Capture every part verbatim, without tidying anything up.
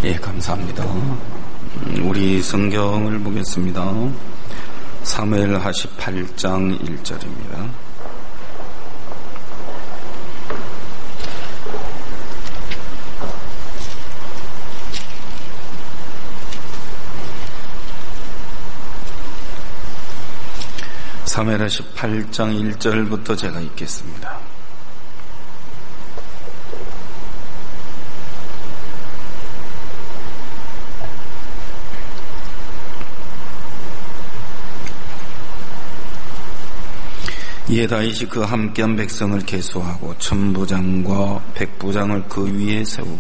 예, 감사합니다. 우리 성경을 보겠습니다. 사무엘하 십팔 장 일 절입니다. 사무엘하 십팔 장 일 절부터 제가 읽겠습니다. 이에 다윗이 그 함께한 백성을 계수하고 천부장과 백부장을 그 위에 세우고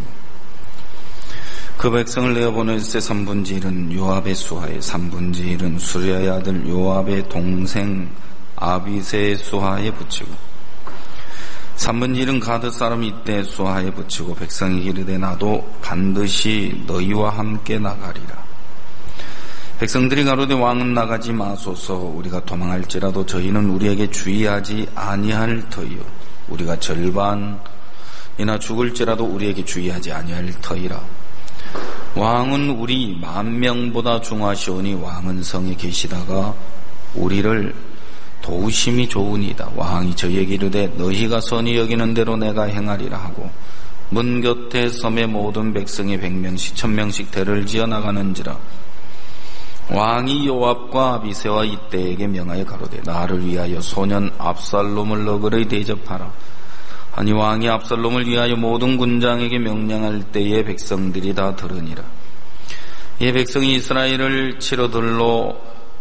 그 백성을 내어보낼세 삼분지 일은 요압의 수하에 삼분지 일은 수리아의 아들 요압의 동생 아비새의 수하에 붙이고 삼분지 일은 가드 사람 이때 수하에 붙이고 백성이 이르되 나도 반드시 너희와 함께 나가리라. 백성들이 가로되 왕은 나가지 마소서. 우리가 도망할지라도 저희는 우리에게 주의하지 아니할 터이요 우리가 절반이나 죽을지라도 우리에게 주의하지 아니할 터이라. 왕은 우리 만 명보다 중하시오니 왕은 성에 계시다가 우리를 도우심이 좋으니이다. 왕이 저희에게 이르되 너희가 선히 여기는 대로 내가 행하리라 하고 문 곁에 섬의 모든 백성이 백 명씩 천 명씩 대를 지어 나가는지라. 왕이 요압과 아비새와 이때에게 명하여 가로되 나를 위하여 소년 압살롬을 너그러이 대접하라. 아니 왕이 압살롬을 위하여 모든 군장에게 명령할 때에 백성들이 다 들으니라. 이 백성이 이스라엘을 치러들러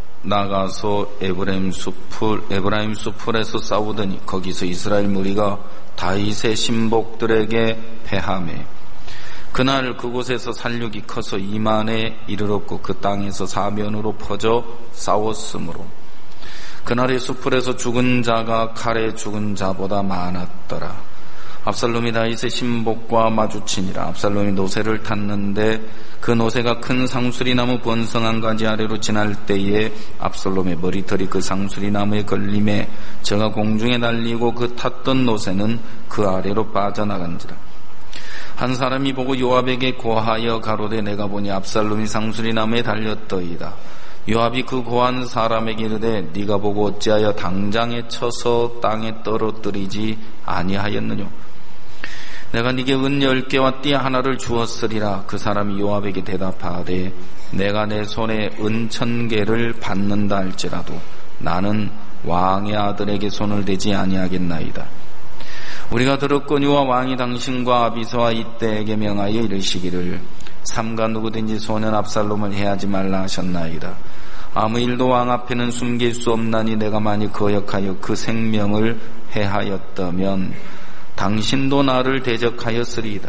나가서 에브라임 숲을 에브라임 숲을에서 싸우더니 거기서 이스라엘 무리가 다윗의 신복들에게 패하매 그날 그곳에서 살육이 커서 이만에 이르렀고 그 땅에서 사면으로 퍼져 싸웠으므로 그날의 숲을에서 죽은 자가 칼에 죽은 자보다 많았더라. 압살롬이 다윗의 신복과 마주치니라. 압살롬이 노새를 탔는데 그 노새가 큰 상수리나무 번성한 가지 아래로 지날 때에 압살롬의 머리털이 그 상수리나무에 걸림에 저가 공중에 날리고 그 탔던 노새는 그 아래로 빠져나간지라. 한 사람이 보고 요압에게 고하여 가로되 내가 보니 압살롬이 상수리나무에 달렸더이다. 요압이 그 고한 사람에게 이르되 네가 보고 어찌하여 당장에 쳐서 땅에 떨어뜨리지 아니하였느냐. 내가 네게 은 열 개와 띠 하나를 주었으리라. 그 사람이 요압에게 대답하되 내가 내 손에 은 천 개를 받는다 할지라도 나는 왕의 아들에게 손을 대지 아니하겠나이다. 우리가 들었거니와 왕이 당신과 아비새와 이때에게 명하여 이르시기를 삼가 누구든지 소년 압살롬을 해하지 말라 하셨나이다. 아무 일도 왕 앞에는 숨길 수 없나니 내가 만일 거역하여 그 생명을 해하였다면 당신도 나를 대적하였으리이다.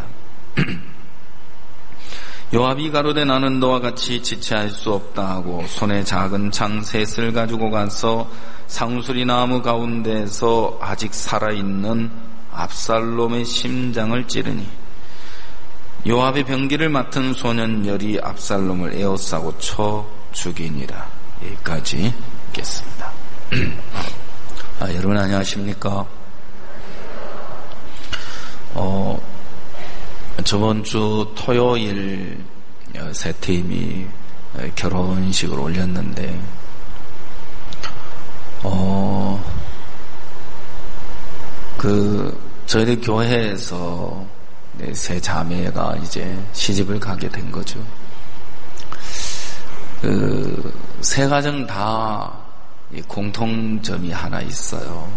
요압이 가로되 나는 너와 같이 지체할 수 없다 하고 손에 작은 창 셋을 가지고 가서 상수리 나무 가운데서 아직 살아있는 압살롬의 심장을 찌르니 요압의 병기를 맡은 소년열이 압살롬을 에워싸고 쳐 죽이니라. 여기까지 읽겠습니다. 아, 여러분 안녕하십니까? 어, 저번 주 토요일 세 팀이 결혼식을 올렸는데 어, 그 저희들 교회에서 세 자매가 이제 시집을 가게 된 거죠. 그 세 가정 다 공통점이 하나 있어요.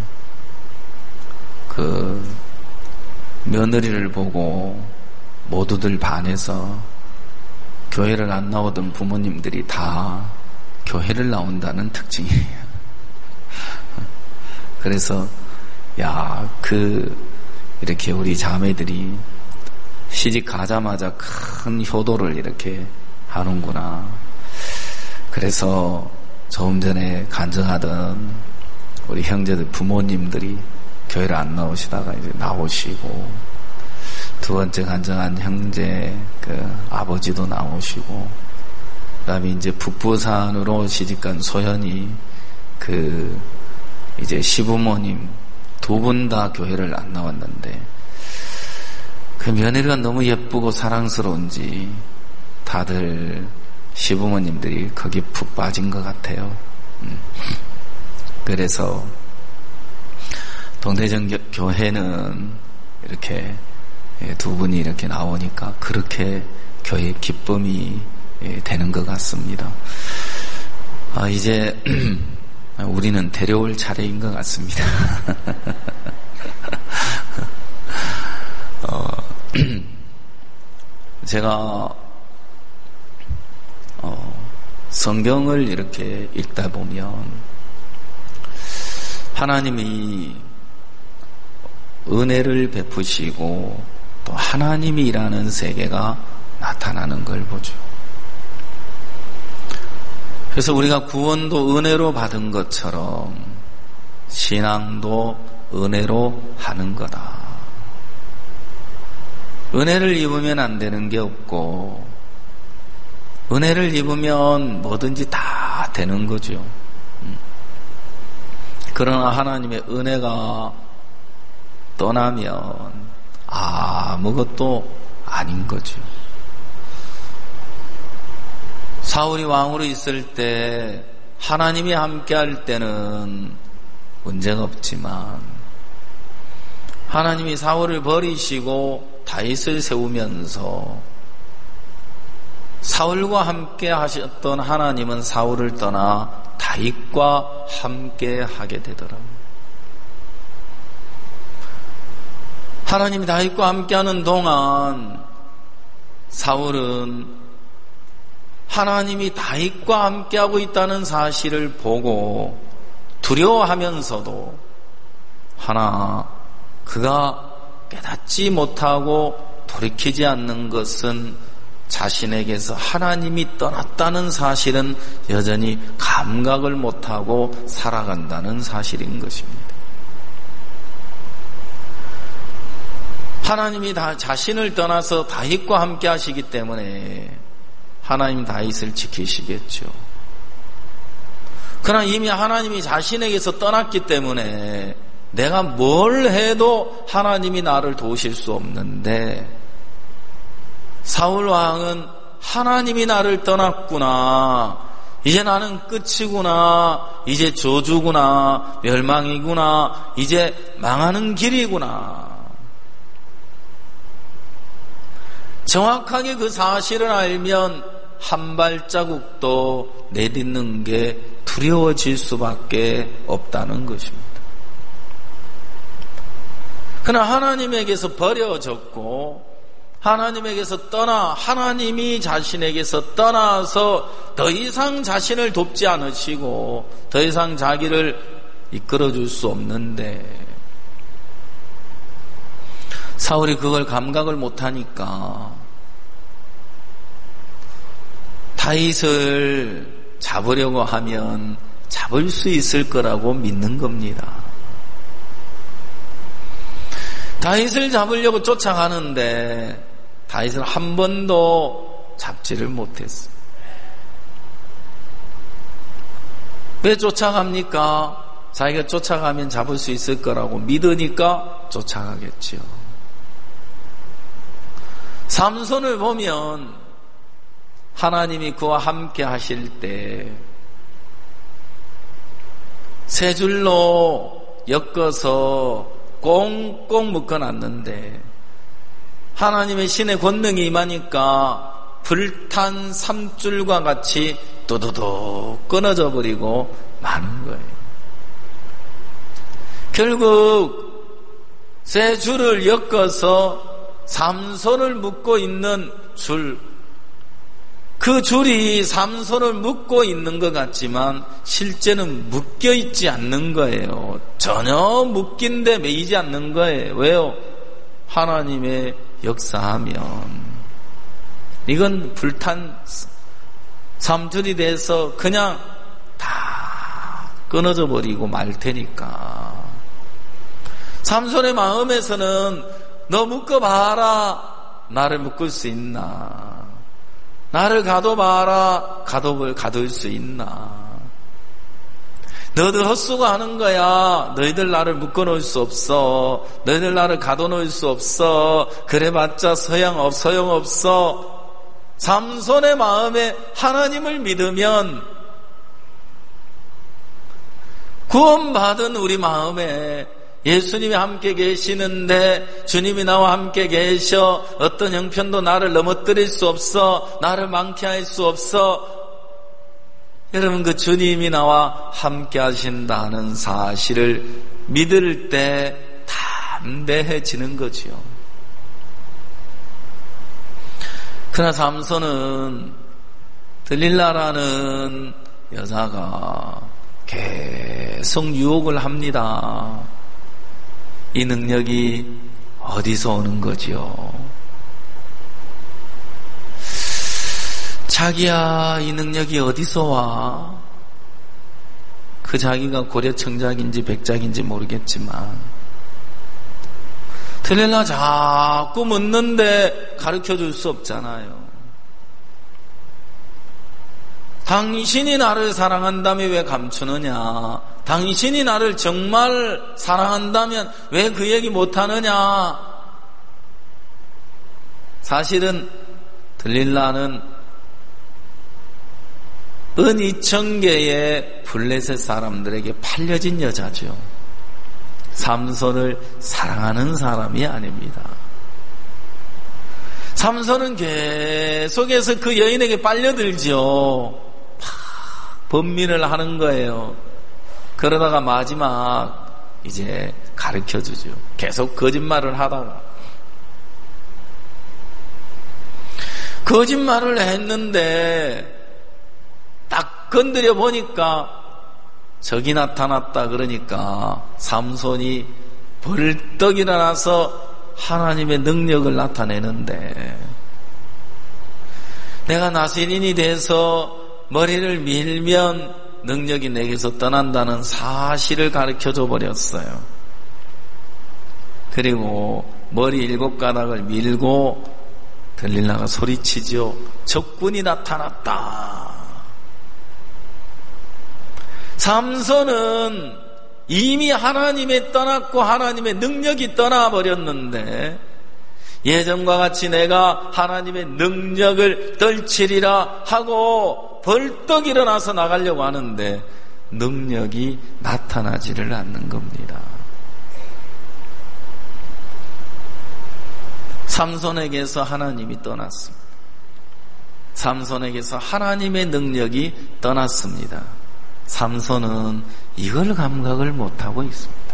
그 며느리를 보고 모두들 반해서 교회를 안 나오던 부모님들이 다 교회를 나온다는 특징이에요. 그래서 야, 그 이렇게 우리 자매들이 시집 가자마자 큰 효도를 이렇게 하는구나. 그래서 조금 전에 간증하던 우리 형제들 부모님들이 교회를 안 나오시다가 이제 나오시고, 두 번째 간증한 형제 그 아버지도 나오시고, 그다음에 이제 북부산으로 시집간 소현이 그 이제 시부모님 두 분 다 교회를 안 나왔는데 그 며느리가 너무 예쁘고 사랑스러운지 다들 시부모님들이 거기 푹 빠진 것 같아요. 그래서 동대전 교회는 이렇게 두 분이 이렇게 나오니까 그렇게 교회 기쁨이 되는 것 같습니다. 아, 이제 우리는 데려올 차례인 것 같습니다. 어, 제가 어, 성경을 이렇게 읽다 보면 하나님이 은혜를 베푸시고 또 하나님이 일하는 세계가 나타나는 걸 보죠. 그래서 우리가 구원도 은혜로 받은 것처럼 신앙도 은혜로 하는 거다. 은혜를 입으면 안 되는 게 없고 은혜를 입으면 뭐든지 다 되는 거죠. 그러나 하나님의 은혜가 떠나면 아무것도 아닌 거죠. 사울이 왕으로 있을 때 하나님이 함께할 때는 문제가 없지만 하나님이 사울을 버리시고 다윗을 세우면서 사울과 함께 하셨던 하나님은 사울을 떠나 다윗과 함께 하게 되더라고요. 하나님이 다윗과 함께하는 동안 사울은 하나님이 다윗과 함께하고 있다는 사실을 보고 두려워하면서도 하나 그가 깨닫지 못하고 돌이키지 않는 것은 자신에게서 하나님이 떠났다는 사실은 여전히 감각을 못하고 살아간다는 사실인 것입니다. 하나님이 다 자신을 떠나서 다윗과 함께 하시기 때문에 하나님 다윗을 지키시겠죠. 그러나 이미 하나님이 자신에게서 떠났기 때문에 내가 뭘 해도 하나님이 나를 도우실 수 없는데 사울 왕은 하나님이 나를 떠났구나. 이제 나는 끝이구나. 이제 저주구나. 멸망이구나. 이제 망하는 길이구나. 정확하게 그 사실을 알면 한 발자국도 내딛는 게 두려워질 수밖에 없다는 것입니다. 그러나 하나님에게서 버려졌고 하나님에게서 떠나 하나님이 자신에게서 떠나서 더 이상 자신을 돕지 않으시고 더 이상 자기를 이끌어줄 수 없는데 사울이 그걸 감각을 못하니까 다윗을 잡으려고 하면 잡을 수 있을 거라고 믿는 겁니다. 다윗을 잡으려고 쫓아가는데 다윗은 한 번도 잡지를 못했어요. 왜 쫓아갑니까? 자기가 쫓아가면 잡을 수 있을 거라고 믿으니까 쫓아가겠죠. 삼손을 보면 하나님이 그와 함께 하실 때 세 줄로 엮어서 꽁꽁 묶어놨는데 하나님의 신의 권능이 임하니까 불탄 삼줄과 같이 또도독 끊어져 버리고 마는 거예요. 결국 세 줄을 엮어서 삼손을 묶고 있는 줄, 그 줄이 삼손을 묶고 있는 것 같지만 실제는 묶여 있지 않는 거예요. 전혀 묶인 데 매이지 않는 거예요. 왜요? 하나님의 역사하면 이건 불탄 삼줄이 돼서 그냥 다 끊어져 버리고 말 테니까. 삼손의 마음에서는 너 묶어봐라. 나를 묶을 수 있나? 나를 가둬봐라. 가둬을 가둘 수 있나? 너희들 헛수고하는 거야. 너희들 나를 묶어놓을 수 없어. 너희들 나를 가둬놓을 수 없어. 그래봤자 소용없, 소용없어. 삼손의 마음에 하나님을 믿으면 구원받은 우리 마음에 예수님이 함께 계시는데 주님이 나와 함께 계셔 어떤 형편도 나를 넘어뜨릴 수 없어, 나를 망케할 수 없어. 여러분, 그 주님이 나와 함께 하신다는 사실을 믿을 때 담대해지는 거지요. 그러나 삼손은 들릴라라는 여자가 계속 유혹을 합니다. 이 능력이 어디서 오는 거지요? 자기야, 이 능력이 어디서 와? 그 자기가 고려청작인지 백작인지 모르겠지만 들릴라 자꾸 묻는데 가르쳐줄 수 없잖아요. 당신이 나를 사랑한다면 왜 감추느냐? 당신이 나를 정말 사랑한다면 왜 그 얘기 못하느냐? 사실은 들릴라는 은이천 개의 블레셋 사람들에게 팔려진 여자죠. 삼손을 사랑하는 사람이 아닙니다. 삼손은 계속해서 그 여인에게 빨려들죠. 번민을 하는 거예요. 그러다가 마지막 이제 가르쳐주죠. 계속 거짓말을 하다가 거짓말을 했는데 딱 건드려 보니까 적이 나타났다. 그러니까 삼손이 벌떡 일어나서 하나님의 능력을 나타내는데, 내가 나세린이 돼서 머리를 밀면 능력이 내게서 떠난다는 사실을 가르쳐줘 버렸어요. 그리고 머리 일곱 가닥을 밀고 들릴라가 소리치죠. 적군이 나타났다. 삼손은 이미 하나님에 떠났고 하나님의 능력이 떠나버렸는데, 예전과 같이 내가 하나님의 능력을 떨치리라 하고 벌떡 일어나서 나가려고 하는데 능력이 나타나지를 않는 겁니다. 삼손에게서 하나님이 떠났습니다. 삼손에게서 하나님의 능력이 떠났습니다. 삼손은 이걸 감각을 못하고 있습니다.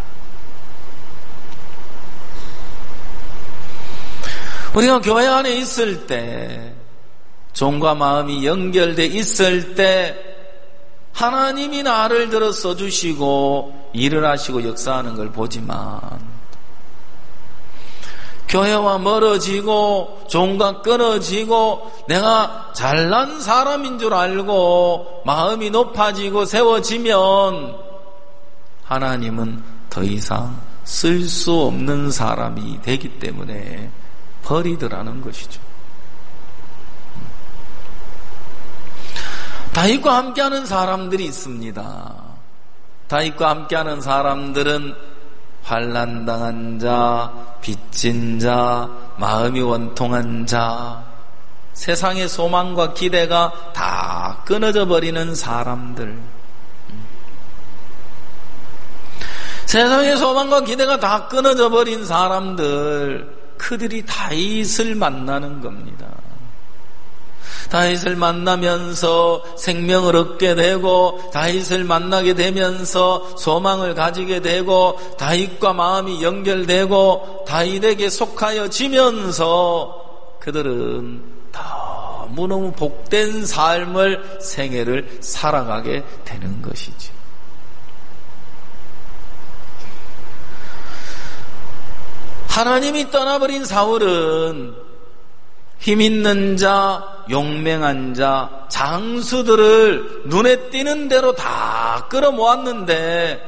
우리가 교회 안에 있을 때, 종과 마음이 연결돼 있을 때 하나님이 나를 들어 써주시고 일을 하시고 역사하는 걸 보지만, 교회와 멀어지고 종과 끊어지고 내가 잘난 사람인 줄 알고 마음이 높아지고 세워지면 하나님은 더 이상 쓸 수 없는 사람이 되기 때문에 버리더라는 것이죠. 다윗과 함께하는 사람들이 있습니다. 다윗과 함께하는 사람들은 환난당한 자, 빚진 자, 마음이 원통한 자, 세상의 소망과 기대가 다 끊어져 버리는 사람들. 세상의 소망과 기대가 다 끊어져 버린 사람들, 그들이 다윗을 만나는 겁니다. 다윗을 만나면서 생명을 얻게 되고, 다윗을 만나게 되면서 소망을 가지게 되고, 다윗과 마음이 연결되고 다윗에게 속하여지면서 그들은 너무너무 복된 삶을, 생애를 살아가게 되는 것이지. 하나님이 떠나버린 사울은 힘있는 자, 용맹한 자, 장수들을 눈에 띄는 대로 다 끌어모았는데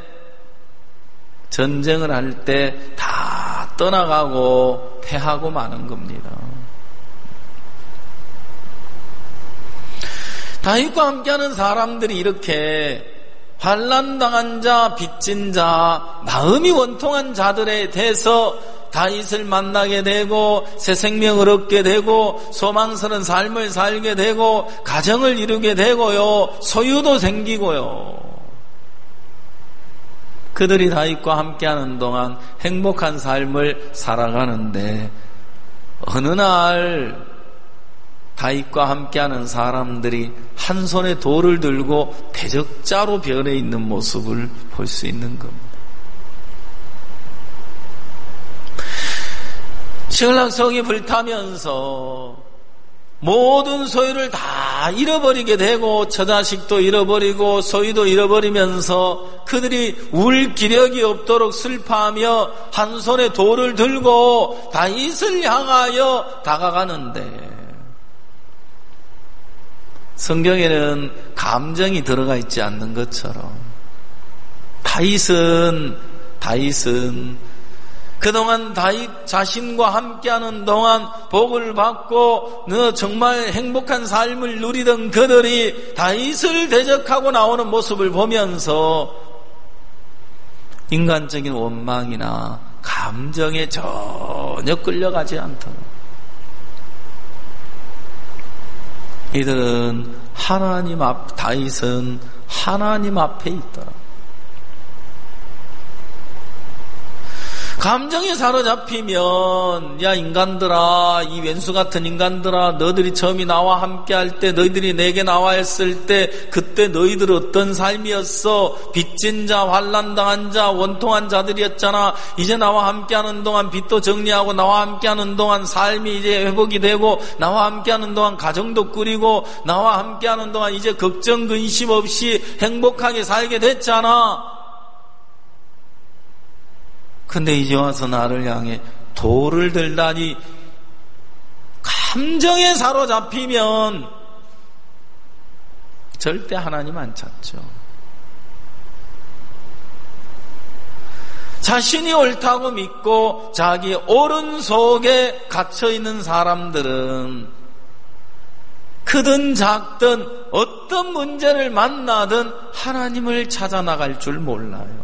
전쟁을 할 때 다 떠나가고 패하고 마는 겁니다. 다윗과 함께하는 사람들이 이렇게 환난당한 자, 빚진 자, 마음이 원통한 자들에 대해서 다윗을 만나게 되고 새 생명을 얻게 되고 소망스러운 삶을 살게 되고 가정을 이루게 되고요. 소유도 생기고요. 그들이 다윗과 함께하는 동안 행복한 삶을 살아가는데 어느 날 다윗과 함께하는 사람들이 한 손에 돌을 들고 대적자로 변해 있는 모습을 볼 수 있는 겁니다. 신랑성이 불타면서 모든 소유를 다 잃어버리게 되고 처자식도 잃어버리고 소유도 잃어버리면서 그들이 울 기력이 없도록 슬퍼하며 한 손에 돌을 들고 다윗을 향하여 다가가는데 성경에는 감정이 들어가 있지 않는 것처럼 다윗은 다윗은 그동안 다윗 자신과 함께하는 동안 복을 받고 정말 행복한 삶을 누리던 그들이 다윗을 대적하고 나오는 모습을 보면서 인간적인 원망이나 감정에 전혀 끌려가지 않도록 이들은 하나님 앞, 다윗은 하나님 앞에 있더라. 감정에 사로잡히면 야 인간들아, 이 왼수 같은 인간들아, 너희들이 처음에 나와 함께할 때, 너희들이 내게 나와 했을 때 그때 너희들 어떤 삶이었어? 빚진 자, 환난당한 자, 원통한 자들이었잖아. 이제 나와 함께하는 동안 빚도 정리하고 나와 함께하는 동안 삶이 이제 회복이 되고 나와 함께하는 동안 가정도 꾸리고 나와 함께하는 동안 이제 걱정 근심 없이 행복하게 살게 됐잖아. 근데 이제 와서 나를 향해 돌을 들다니. 감정에 사로잡히면 절대 하나님 안 찾죠. 자신이 옳다고 믿고 자기 옳은 속에 갇혀있는 사람들은 크든 작든 어떤 문제를 만나든 하나님을 찾아 나갈 줄 몰라요.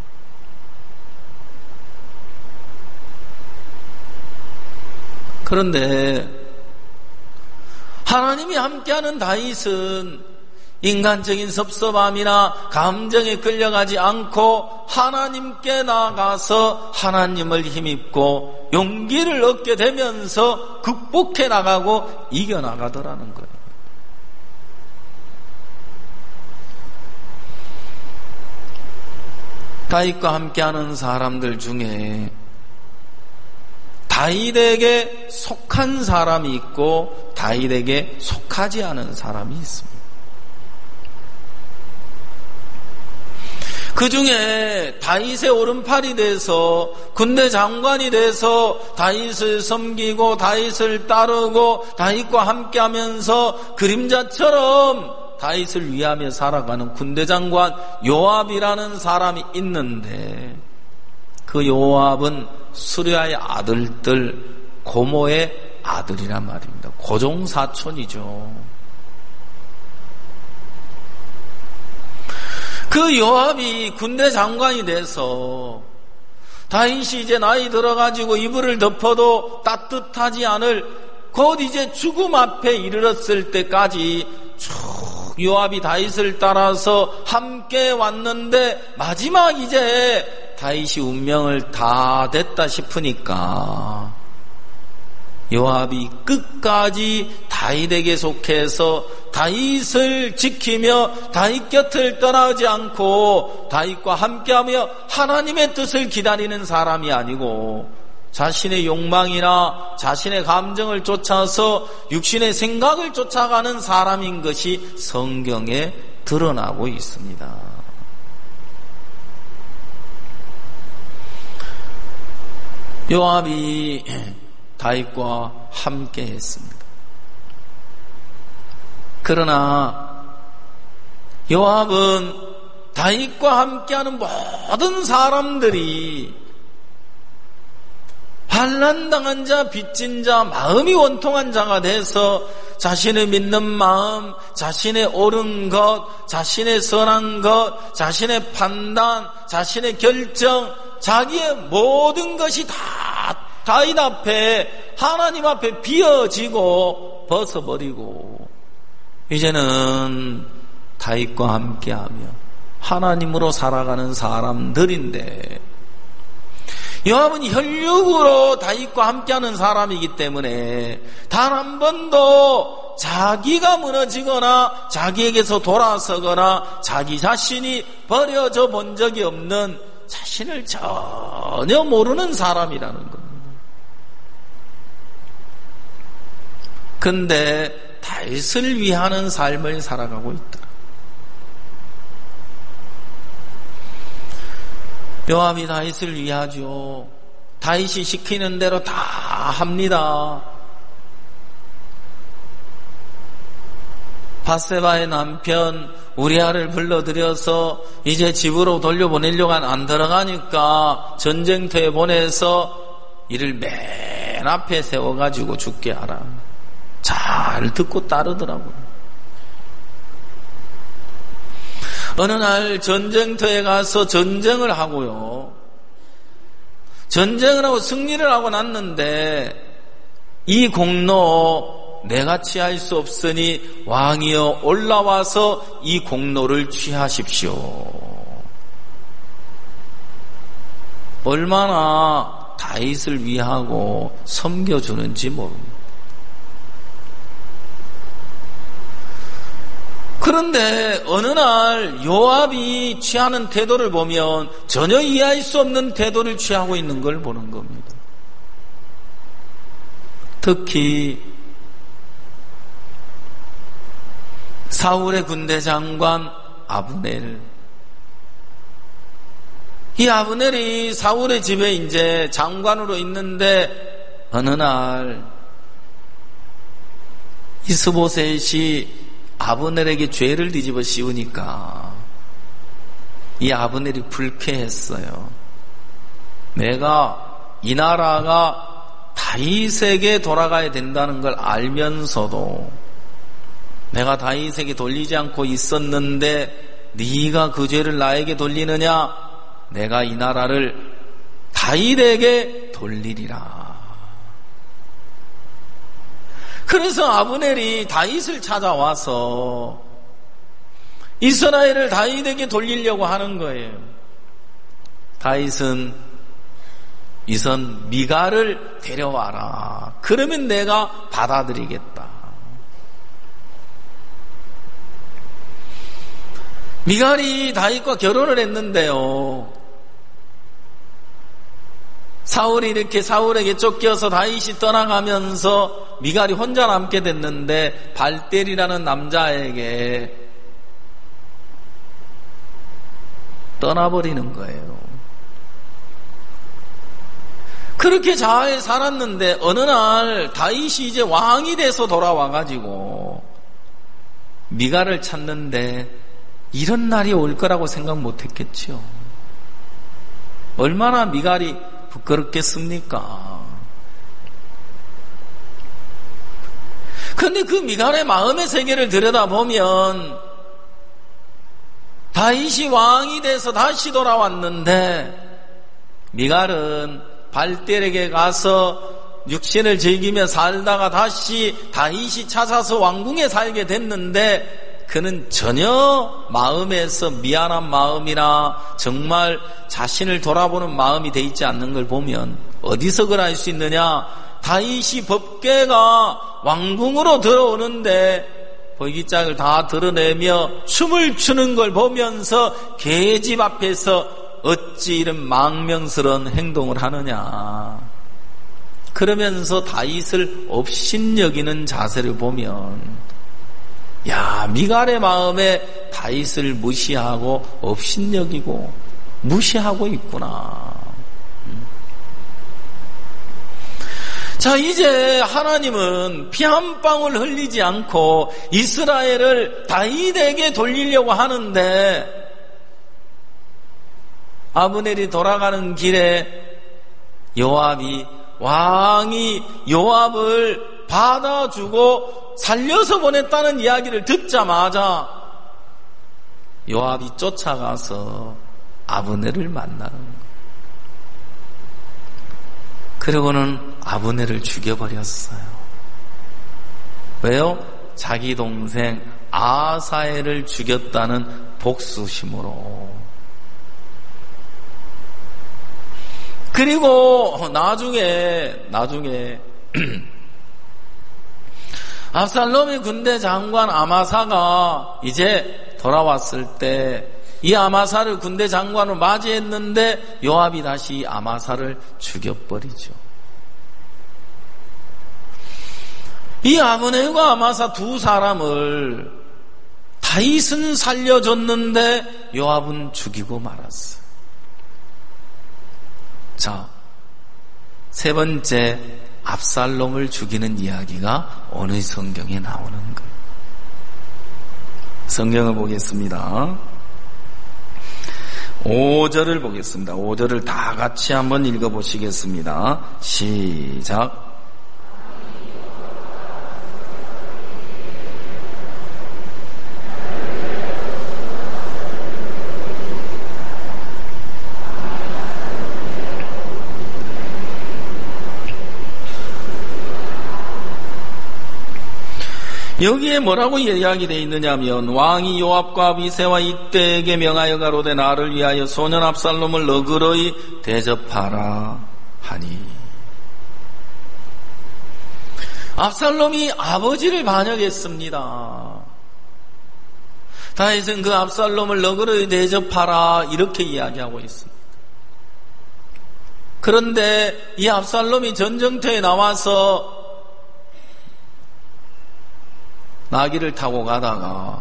그런데 하나님이 함께하는 다윗은 인간적인 섭섭함이나 감정에 끌려가지 않고 하나님께 나가서 하나님을 힘입고 용기를 얻게 되면서 극복해 나가고 이겨나가더라는 거예요. 다윗과 함께하는 사람들 중에 다윗에게 속한 사람이 있고 다윗에게 속하지 않은 사람이 있습니다. 그 중에 다윗의 오른팔이 돼서 군대 장관이 돼서 다윗을 섬기고 다윗을 따르고 다윗과 함께하면서 그림자처럼 다윗을 위하며 살아가는 군대 장관 요압이라는 사람이 있는데 그 요압은 수리아의 아들들 고모의 아들이란 말입니다. 고종사촌이죠. 그 요압이 군대 장관이 돼서 다윗이 이제 나이 들어가지고 이불을 덮어도 따뜻하지 않을 곧 이제 죽음 앞에 이르렀을 때까지 쭉 요압이 다윗을 따라서 함께 왔는데 마지막 이제 다윗이 운명을 다 됐다 싶으니까 요압이 끝까지 다윗에게 속해서 다윗을 지키며 다윗 곁을 떠나지 않고 다윗과 함께하며 하나님의 뜻을 기다리는 사람이 아니고 자신의 욕망이나 자신의 감정을 쫓아서 육신의 생각을 쫓아가는 사람인 것이 성경에 드러나고 있습니다. 요압이 다윗과 함께 했습니다. 그러나 요압은 다윗과 함께하는 모든 사람들이 환난당한 자, 빚진 자, 마음이 원통한 자가 돼서 자신의 믿는 마음, 자신의 옳은 것, 자신의 선한 것, 자신의 판단, 자신의 결정, 자기의 모든 것이 다 다윗 앞에, 하나님 앞에 비어지고 벗어버리고 이제는 다윗과 함께하며 하나님으로 살아가는 사람들인데, 요압은 혈육으로 다윗과 함께하는 사람이기 때문에 단 한 번도 자기가 무너지거나 자기에게서 돌아서거나 자기 자신이 버려져 본 적이 없는, 자신을 전혀 모르는 사람이라는 겁니다. 근데 다윗을 위하는 삶을 살아가고 있다. 요압이 다윗을 위하죠. 다윗이 시키는 대로 다 합니다. 밧세바의 남편 우리아를 불러들여서 이제 집으로 돌려보내려고 안 들어가니까 전쟁터에 보내서 이를 맨 앞에 세워가지고 죽게 하라. 잘 듣고 따르더라고요. 어느 날 전쟁터에 가서 전쟁을 하고요. 전쟁을 하고 승리를 하고 났는데, 이 공로 내가 취할 수 없으니 왕이여 올라와서 이 공로를 취하십시오. 얼마나 다윗을 위하고 섬겨주는지 모릅니다. 그런데 어느 날 요압이 취하는 태도를 보면 전혀 이해할 수 없는 태도를 취하고 있는 걸 보는 겁니다. 특히 사울의 군대 장관 아브넬, 이 아브넬이 사울의 집에 이제 장관으로 있는데, 어느 날 이스보셋이 아브넬에게 죄를 뒤집어 씌우니까 이 아브넬이 불쾌했어요. 내가 이 나라가 다윗에게 돌아가야 된다는 걸 알면서도 내가 다윗에게 돌리지 않고 있었는데 네가 그 죄를 나에게 돌리느냐? 내가 이 나라를 다윗에게 돌리리라. 그래서 아브넬이 다윗을 찾아와서 이스라엘을 다윗에게 돌리려고 하는 거예요. 다윗은 이선 미갈을 데려와라. 그러면 내가 받아들이겠다. 미갈이 다윗과 결혼을 했는데요, 사울이 이렇게 사울에게 쫓겨서 다윗이 떠나가면서 미갈이 혼자 남게 됐는데 발델이라는 남자에게 떠나버리는 거예요. 그렇게 잘 살았는데 어느 날 다윗이 이제 왕이 돼서 돌아와가지고 미갈을 찾는데 이런 날이 올 거라고 생각 못했겠죠. 얼마나 미갈이 부끄럽겠습니까? 그런데 그 미갈의 마음의 세계를 들여다보면 다윗이 왕이 돼서 다시 돌아왔는데 미갈은 발델에게 가서 육신을 즐기며 살다가 다시 다윗이 찾아서 왕궁에 살게 됐는데 그는 전혀 마음에서 미안한 마음이나 정말 자신을 돌아보는 마음이 돼 있지 않는 걸 보면 어디서 그럴 수 있느냐? 다윗이 법궤가 왕궁으로 들어오는데 벌기짝을 다 드러내며 춤을 추는 걸 보면서 계집 앞에서 어찌 이런 망명스러운 행동을 하느냐. 그러면서 다윗을 업신여기는 자세를 보면 야, 미갈의 마음에 다윗을 무시하고 업신여기고 무시하고 있구나. 자, 이제 하나님은 피 한 방울 흘리지 않고 이스라엘을 다윗에게 돌리려고 하는데 아브넬이 돌아가는 길에 요압이 왕이 요압을 받아주고 살려서 보냈다는 이야기를 듣자마자 요압이 쫓아가서 아브넬을 만나는 거예요. 그리고는 아브넬을 죽여버렸어요. 왜요? 자기 동생 아사엘을 죽였다는 복수심으로. 그리고 나중에 나중에 압살롬의 군대 장관 아마사가 이제 돌아왔을 때 이 아마사를 군대 장관으로 맞이했는데 요압이 다시 아마사를 죽여버리죠. 이 아브넬과 아마사 두 사람을 다윗은 살려줬는데 요압은 죽이고 말았어요. 자, 세 번째 압살롬을 죽이는 이야기가 오늘 성경에 나오는 거예요. 성경을 보겠습니다. 오 절을 보겠습니다. 오 절을 다 같이 한번 읽어보시겠습니다. 시작. 여기에 뭐라고 이야기되어 있느냐면 왕이 요압과 아비새와 이때에게 명하여 가로되 나를 위하여 소년 압살롬을 너그러이 대접하라 하니. 압살롬이 아버지를 반역했습니다. 다윗은 그 압살롬을 너그러이 대접하라 이렇게 이야기하고 있습니다. 그런데 이 압살롬이 전쟁터에 나와서 나귀를 타고 가다가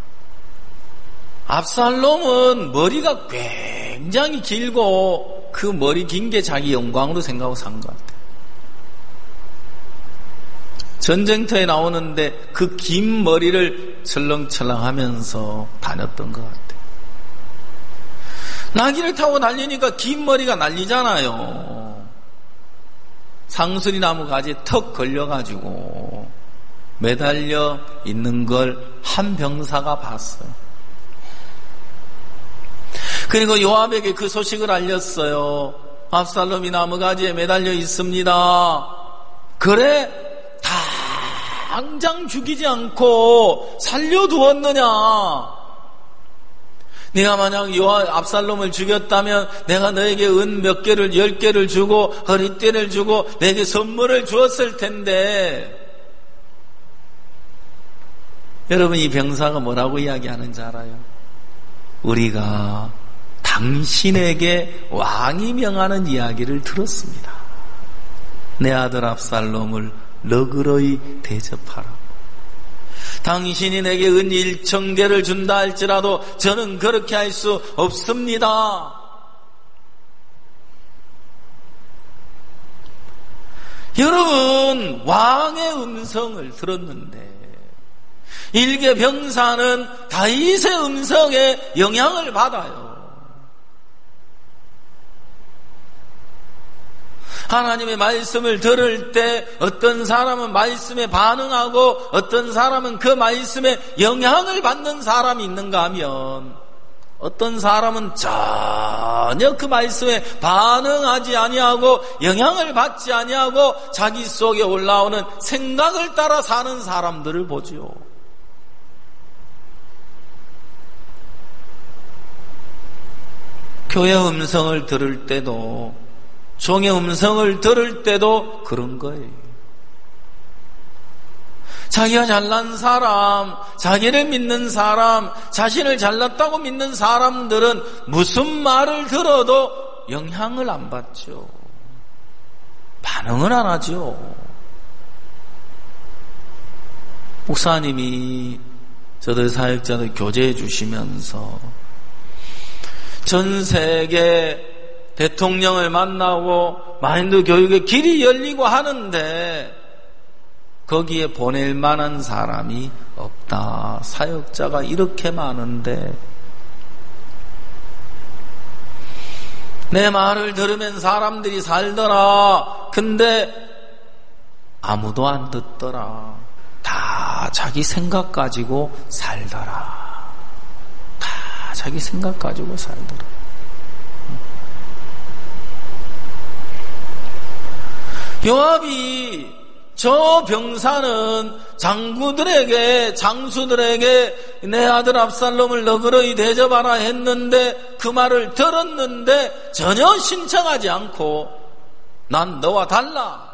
압살롬은 머리가 굉장히 길고 그 머리 긴 게 자기 영광으로 생각하고 산 것 같아요. 전쟁터에 나오는데 그 긴 머리를 철렁철렁 하면서 다녔던 것 같아요. 나귀를 타고 달리니까 긴 머리가 날리잖아요. 상수리 나무 가지에 턱 걸려가지고 매달려 있는 걸 한 병사가 봤어요. 그리고 요압에게 그 소식을 알렸어요. 압살롬이 나무가지에 매달려 있습니다. 그래? 당장 죽이지 않고 살려두었느냐? 네가 만약 요압 압살롬을 죽였다면 내가 너에게 은 몇 개를 열 개를 주고 허리띠를 주고 내게 선물을 주었을 텐데. 여러분, 이 병사가 뭐라고 이야기하는지 알아요? 우리가 당신에게 왕이 명하는 이야기를 들었습니다. 내 아들 압살롬을 너그러이 대접하라. 당신이 내게 은 일천 개를 준다 할지라도 저는 그렇게 할 수 없습니다. 여러분, 왕의 음성을 들었는데 일개 병사는 다윗의 음성에 영향을 받아요. 하나님의 말씀을 들을 때 어떤 사람은 말씀에 반응하고 어떤 사람은 그 말씀에 영향을 받는 사람이 있는가 하면 어떤 사람은 전혀 그 말씀에 반응하지 아니하고 영향을 받지 아니하고 자기 속에 올라오는 생각을 따라 사는 사람들을 보지요. 교회 음성을 들을 때도 종의 음성을 들을 때도 그런 거예요. 자기가 잘난 사람, 자기를 믿는 사람, 자신을 잘났다고 믿는 사람들은 무슨 말을 들어도 영향을 안 받죠. 반응을 안 하죠. 목사님이 저들 사역자들 교제해 주시면서 전 세계 대통령을 만나고 마인드 교육의 길이 열리고 하는데 거기에 보낼 만한 사람이 없다. 사역자가 이렇게 많은데 내 말을 들으면 사람들이 살더라. 근데 아무도 안 듣더라. 다 자기 생각 가지고 살더라. 자기 생각 가지고 살더라. 요압이 저 병사는 장구들에게, 장수들에게 내 아들 압살롬을 너그러이 대접하라 했는데 그 말을 들었는데 전혀 신청하지 않고 난 너와 달라.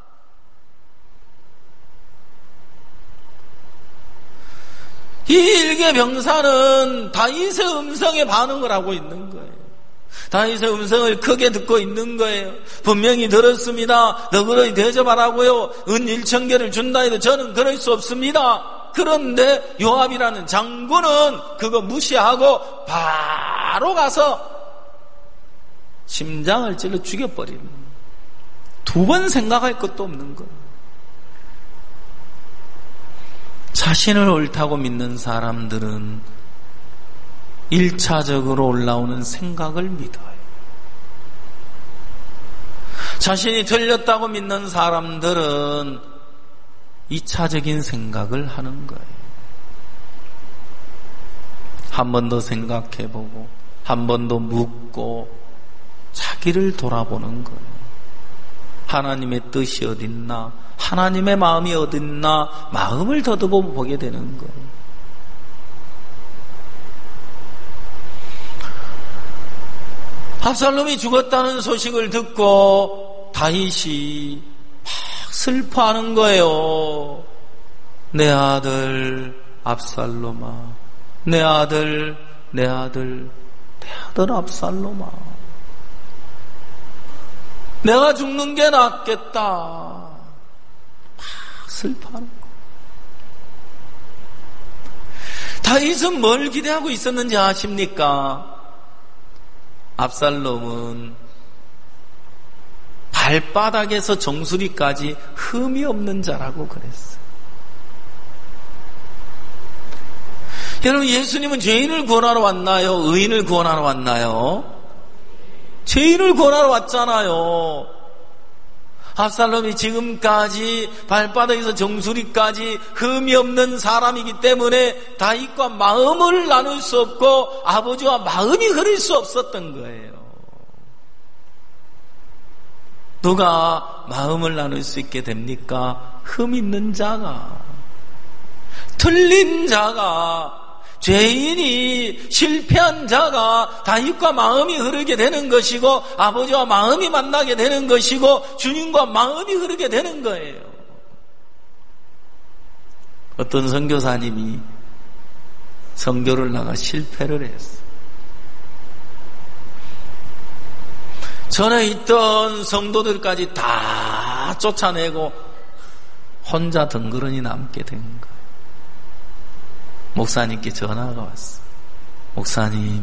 이 일개 병사는 다윗의 음성에 반응을 하고 있는 거예요. 다윗의 음성을 크게 듣고 있는 거예요. 분명히 들었습니다. 너그러이 대접하라고요. 은 일천 개를 준다 해도 저는 그럴 수 없습니다. 그런데 요압이라는 장군은 그거 무시하고 바로 가서 심장을 찔러 죽여버리는 거예요. 두 번 생각할 것도 없는 거예요. 자신을 옳다고 믿는 사람들은 일차적으로 올라오는 생각을 믿어요. 자신이 틀렸다고 믿는 사람들은 이차적인 생각을 하는 거예요. 한 번 더 생각해보고 한 번 더 묻고 자기를 돌아보는 거예요. 하나님의 뜻이 어딨나? 하나님의 마음이 어딨나? 마음을 더듬어 보게 되는 거예요. 압살롬이 죽었다는 소식을 듣고 다윗이 막 슬퍼하는 거예요. 내 아들 압살롬아, 내 아들, 내 아들, 내 아들 압살롬아, 내가 죽는 게 낫겠다. 막 슬퍼하는 거예요. 다윗은 뭘 기대하고 있었는지 아십니까? 압살롬은 발바닥에서 정수리까지 흠이 없는 자라고 그랬어요. 여러분, 예수님은 죄인을 구원하러 왔나요? 의인을 구원하러 왔나요? 죄인을 구원하러 왔잖아요. 압살롬이 지금까지 발바닥에서 정수리까지 흠이 없는 사람이기 때문에 다윗과 마음을 나눌 수 없고 아버지와 마음이 흐를 수 없었던 거예요. 누가 마음을 나눌 수 있게 됩니까? 흠 있는 자가, 틀린 자가, 죄인이, 실패한 자가 다윗과 마음이 흐르게 되는 것이고 아버지와 마음이 만나게 되는 것이고 주님과 마음이 흐르게 되는 거예요. 어떤 선교사님이 선교를 나가 실패를 했어요. 전에 있던 성도들까지 다 쫓아내고 혼자 덩그러니 남게 된 거예요. 목사님께 전화가 왔어요. 목사님,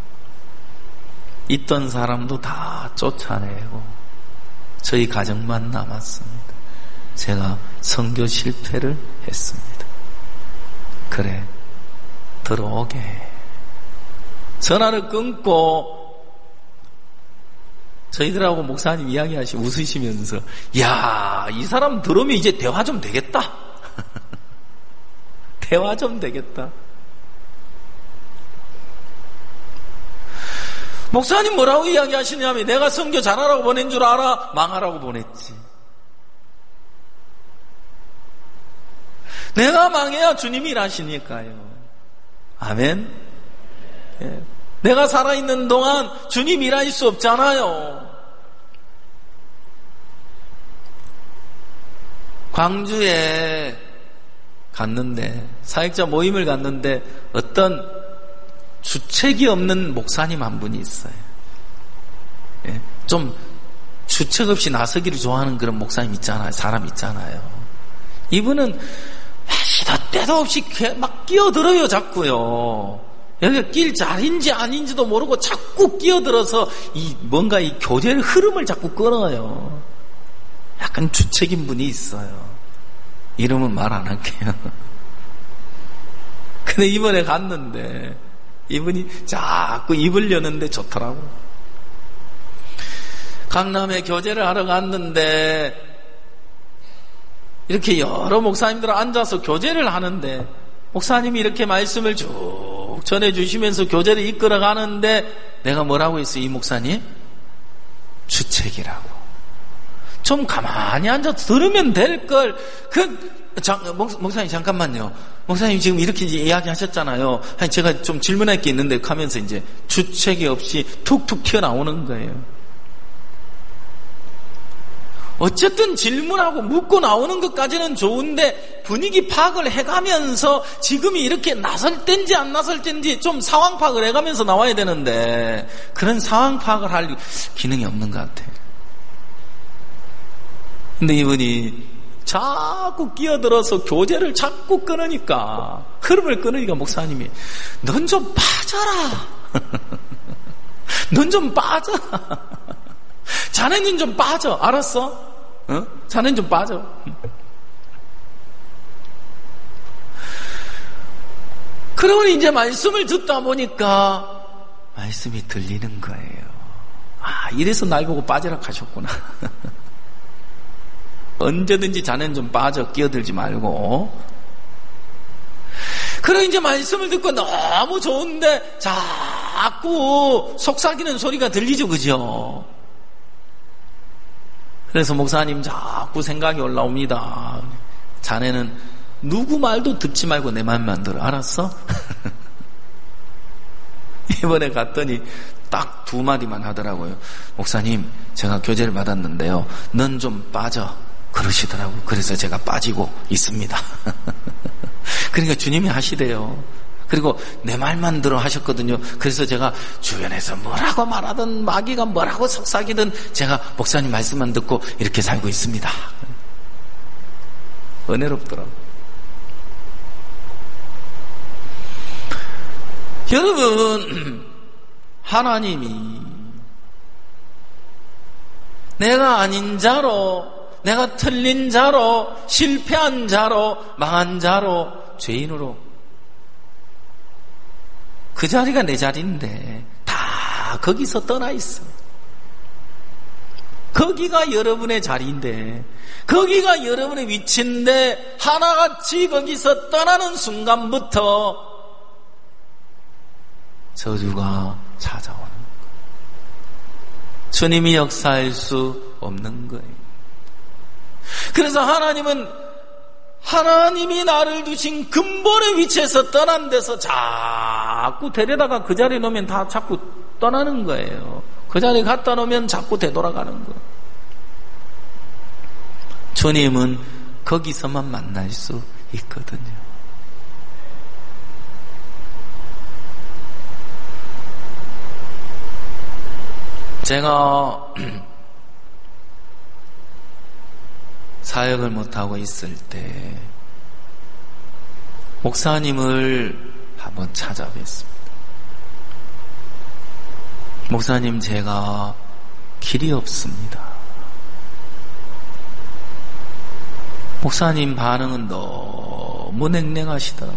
있던 사람도 다 쫓아내고 저희 가정만 남았습니다. 제가 선교 실패를 했습니다. 그래, 들어오게. 전화를 끊고 저희들하고 목사님 이야기하시고 웃으시면서, 야, 이 사람 들으면 이제 대화 좀 되겠다. 대화 좀 되겠다. 목사님 뭐라고 이야기하시냐면, 내가 선교 잘하라고 보낸 줄 알아? 망하라고 보냈지. 내가 망해야 주님이 일하시니까요. 아멘. 예. 내가 살아있는 동안 주님 일할 수 없잖아요. 광주에 갔는데, 사역자 모임을 갔는데 어떤 주책이 없는 목사님 한 분이 있어요. 예, 좀 주책 없이 나서기를 좋아하는 그런 목사님 있잖아요. 사람 있잖아요. 이분은 시도 때도 없이 막 끼어들어요. 자꾸요. 여기가 낄 자리인지 아닌지도 모르고 자꾸 끼어들어서 이 뭔가 이 교제의 흐름을 자꾸 끊어요. 약간 주책인 분이 있어요. 이름은 말 안 할게요. 근데 이번에 갔는데 이분이 자꾸 입을 여는데 좋더라고. 강남에 교제를 하러 갔는데 이렇게 여러 목사님들 앉아서 교제를 하는데 목사님이 이렇게 말씀을 쭉 전해주시면서 교제를 이끌어 가는데 내가 뭐라고 했어요? 이 목사님? 주책이라고. 좀 가만히 앉아서 들으면 될 걸. 그, 자, 목, 목사님 잠깐만요. 목사님 지금 이렇게 이제 이야기 하셨잖아요. 아니, 제가 좀 질문할 게 있는데 하면서 이제 주책이 없이 툭툭 튀어나오는 거예요. 어쨌든 질문하고 묻고 나오는 것까지는 좋은데 분위기 파악을 해가면서 지금이 이렇게 나설 땐지 안 나설 땐지 좀 상황 파악을 해가면서 나와야 되는데 그런 상황 파악을 할 기능이 없는 것 같아요. 근데 이분이 자꾸 끼어들어서 교제를 자꾸 끊으니까 흐름을 끊으니까 목사님이 넌 좀 빠져라. 넌 좀 빠져라. 자네는 좀 빠져. 알았어? 어? 자네는 좀 빠져. 그러면 이제 말씀을 듣다 보니까 말씀이 들리는 거예요. 아, 이래서 날 보고 빠지라 하셨구나. 언제든지 자네는 좀 빠져. 끼어들지 말고. 그럼 이제 말씀을 듣고 너무 좋은데 자꾸 속삭이는 소리가 들리죠. 그죠? 그래서 목사님 자꾸 생각이 올라옵니다. 자네는 누구 말도 듣지 말고 내 말만 들어. 알았어? 이번에 갔더니 딱 두 마디만 하더라고요. 목사님, 제가 교제를 받았는데요. 넌 좀 빠져. 그러시더라고요. 그래서 제가 빠지고 있습니다. 그러니까 주님이 하시대요. 그리고 내 말만 들어 하셨거든요. 그래서 제가 주변에서 뭐라고 말하든 마귀가 뭐라고 속삭이든 제가 목사님 말씀만 듣고 이렇게 살고 있습니다. 은혜롭더라고요. 여러분, 하나님이 내가 아닌 자로, 내가 틀린 자로, 실패한 자로, 망한 자로, 죄인으로 그 자리가 내 자리인데 다 거기서 떠나 있어. 거기가 여러분의 자리인데, 거기가 여러분의 위치인데 하나같이 거기서 떠나는 순간부터 저주가 찾아오는 거예요. 주님이 역사할 수 없는 거예요. 그래서 하나님은 하나님이 나를 두신 근본의 위치에서 떠난 데서 자꾸 데려다가 그 자리에 놓으면 다 자꾸 떠나는 거예요. 그 자리에 갖다 놓으면 자꾸 되돌아가는 거예요. 주님은 거기서만 만날 수 있거든요. 제가 사역을 못하고 있을 때 목사님을 한번 찾아뵀습니다. 목사님, 제가 길이 없습니다. 목사님 반응은 너무 냉랭하시더라고요.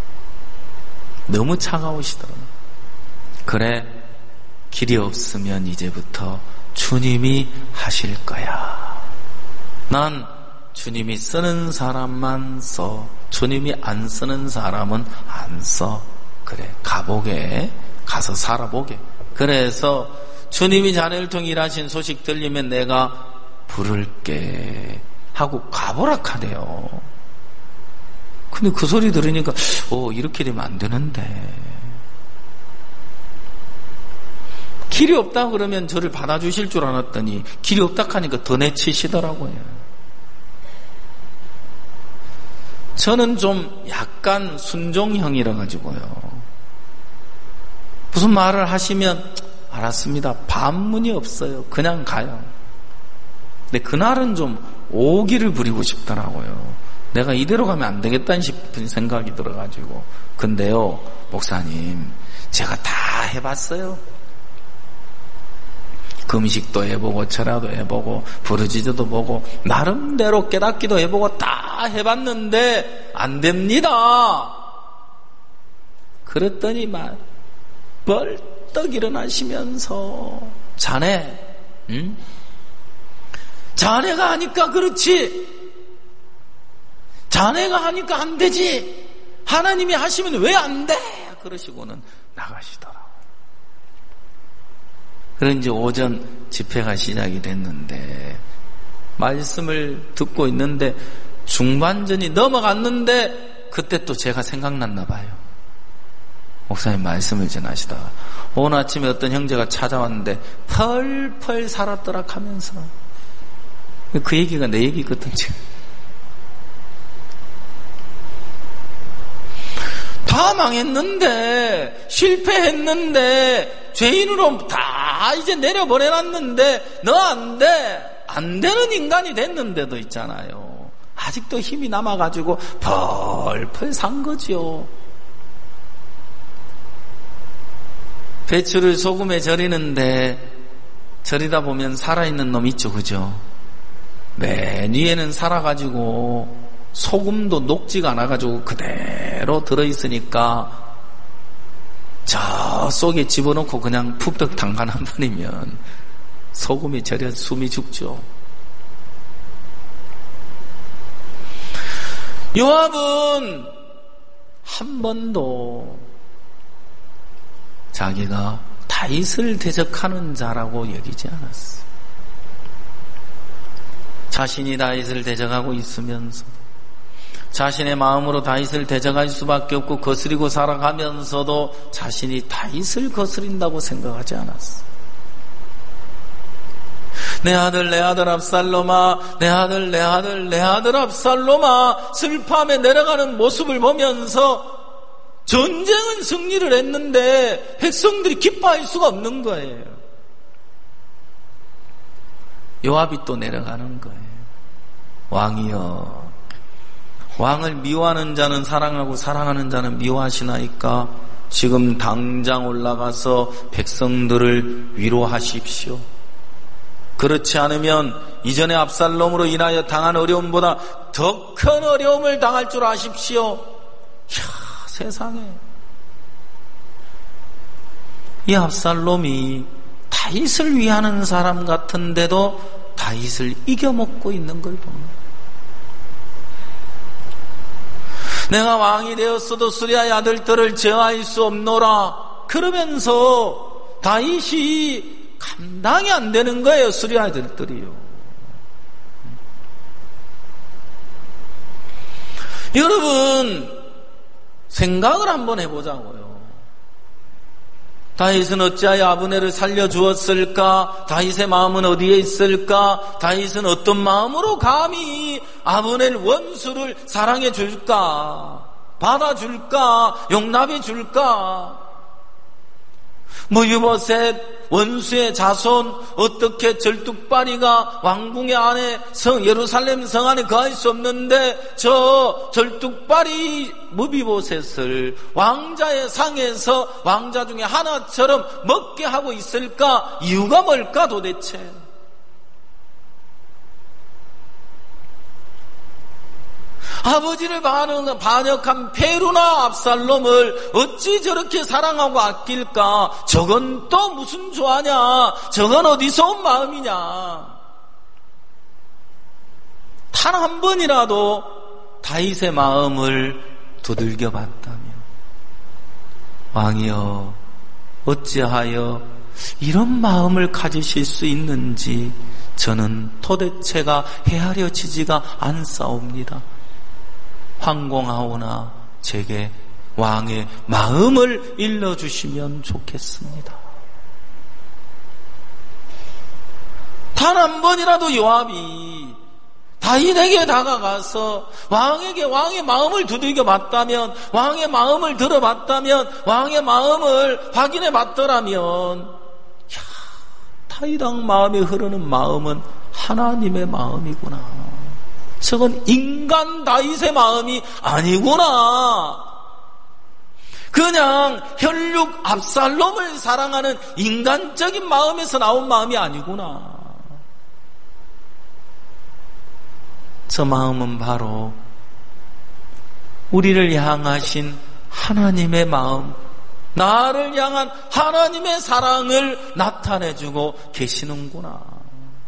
너무 차가우시더라고요. 그래, 길이 없으면 이제부터 주님이 하실 거야. 난 주님이 쓰는 사람만 써. 주님이 안 쓰는 사람은 안 써. 그래, 가보게. 가서 살아보게. 그래서 주님이 자네를 통해 일하신 소식 들리면 내가 부를게 하고 가보라 하네요. 근데 그 소리 들으니까 어 이렇게 되면 안 되는데, 길이 없다 그러면 저를 받아주실 줄 알았더니 길이 없다 하니까 더 내치시더라고요. 저는 좀 약간 순종형이라 가지고요. 무슨 말을 하시면 알았습니다. 반문이 없어요. 그냥 가요. 근데 그날은 좀 오기를 부리고 싶더라고요. 내가 이대로 가면 안 되겠다는 싶은 생각이 들어가지고. 근데요, 목사님, 제가 다 해봤어요. 금식도 해보고 철야도 해보고 부르짖어도 보고 나름대로 깨닫기도 해보고 다 해봤는데 안 됩니다. 그랬더니 막 벌떡 일어나시면서 자네, 응? 자네가 하니까 그렇지, 자네가 하니까 안 되지, 하나님이 하시면 왜 안 돼? 그러시고는 나가시더라고요. 그런 이제 오전 집회가 시작이 됐는데 말씀을 듣고 있는데 중반전이 넘어갔는데 그때 또 제가 생각났나 봐요. 목사님 말씀을 전하시다가 오늘 아침에 어떤 형제가 찾아왔는데 펄펄 살았더라 하면서, 그 얘기가 내 얘기거든요. 다 망했는데, 실패했는데, 죄인으로 다 이제 내려보내놨는데 너 안 돼, 안 되는 인간이 됐는데도 있잖아요. 아직도 힘이 남아가지고 펄펄 산 거지요. 배추를 소금에 절이는데 절이다 보면 살아있는 놈 있죠, 그죠? 맨 위에는 살아가지고 소금도 녹지가 않아가지고 그대로 들어있으니까 저 속에 집어넣고 그냥 푹떡 담가 놔버리면 소금이 절여 숨이 죽죠. 요압은 한 번도 자기가 다윗을 대적하는 자라고 여기지 않았어. 자신이 다윗을 대적하고 있으면서 자신의 마음으로 다윗을 대적할 수밖에 없고 거스리고 살아가면서도 자신이 다윗을 거스린다고 생각하지 않았어. 내 아들 내 아들 압살롬아, 내 아들 내 아들 내 아들 압살롬아, 슬픔에 내려가는 모습을 보면서 전쟁은 승리를 했는데 백성들이 기뻐할 수가 없는 거예요. 요압이 또 내려가는 거예요. 왕이여, 왕을 미워하는 자는 사랑하고 사랑하는 자는 미워하시나이까 지금 당장 올라가서 백성들을 위로하십시오. 그렇지 않으면 이전에 압살롬으로 인하여 당한 어려움보다 더 큰 어려움을 당할 줄 아십시오. 이야, 세상에, 이 압살롬이 다윗을 위하는 사람 같은데도 다윗을 이겨먹고 있는 걸 봅니다. 내가 왕이 되었어도 수리아의 아들들을 제어할 수 없노라 그러면서 다윗이 감당이 안 되는 거예요. 수리아의 아들들이요. 여러분, 생각을 한번 해보자고요. 다윗은 어찌하여 아브넬을 살려주었을까? 다윗의 마음은 어디에 있을까? 다윗은 어떤 마음으로 감히 아브넬 원수를 사랑해 줄까? 받아줄까? 용납해 줄까? 뭐 유보셋 원수의 자손, 어떻게 절뚝발이가 왕궁의 안에 성 예루살렘 성 안에 거할 수 없는데 저 절뚝발이 무비보셋을 왕자의 상에서 왕자 중에 하나처럼 먹게 하고 있을까? 이유가 뭘까 도대체? 아버지를 반역한 페루나 압살롬을 어찌 저렇게 사랑하고 아낄까? 저건 또 무슨 조화냐? 저건 어디서 온 마음이냐? 단 한 번이라도 다윗의 마음을 두들겨 봤다면, 왕이여 어찌하여 이런 마음을 가지실 수 있는지 저는 도대체가 헤아려지지가 않사옵니다. 황공하오나 제게 왕의 마음을 일러주시면 좋겠습니다. 단 한 번이라도 요압이 다윗에게 다가가서 왕에게 왕의 마음을 두들겨 봤다면, 왕의 마음을 들어봤다면, 왕의 마음을 확인해 봤더라면, 야, 다윗 왕 마음에 흐르는 마음은 하나님의 마음이구나. 저건 인간 다윗의 마음이 아니구나. 그냥 혈육 압살롬을 사랑하는 인간적인 마음에서 나온 마음이 아니구나. 저 마음은 바로 우리를 향하신 하나님의 마음, 나를 향한 하나님의 사랑을 나타내주고 계시는구나.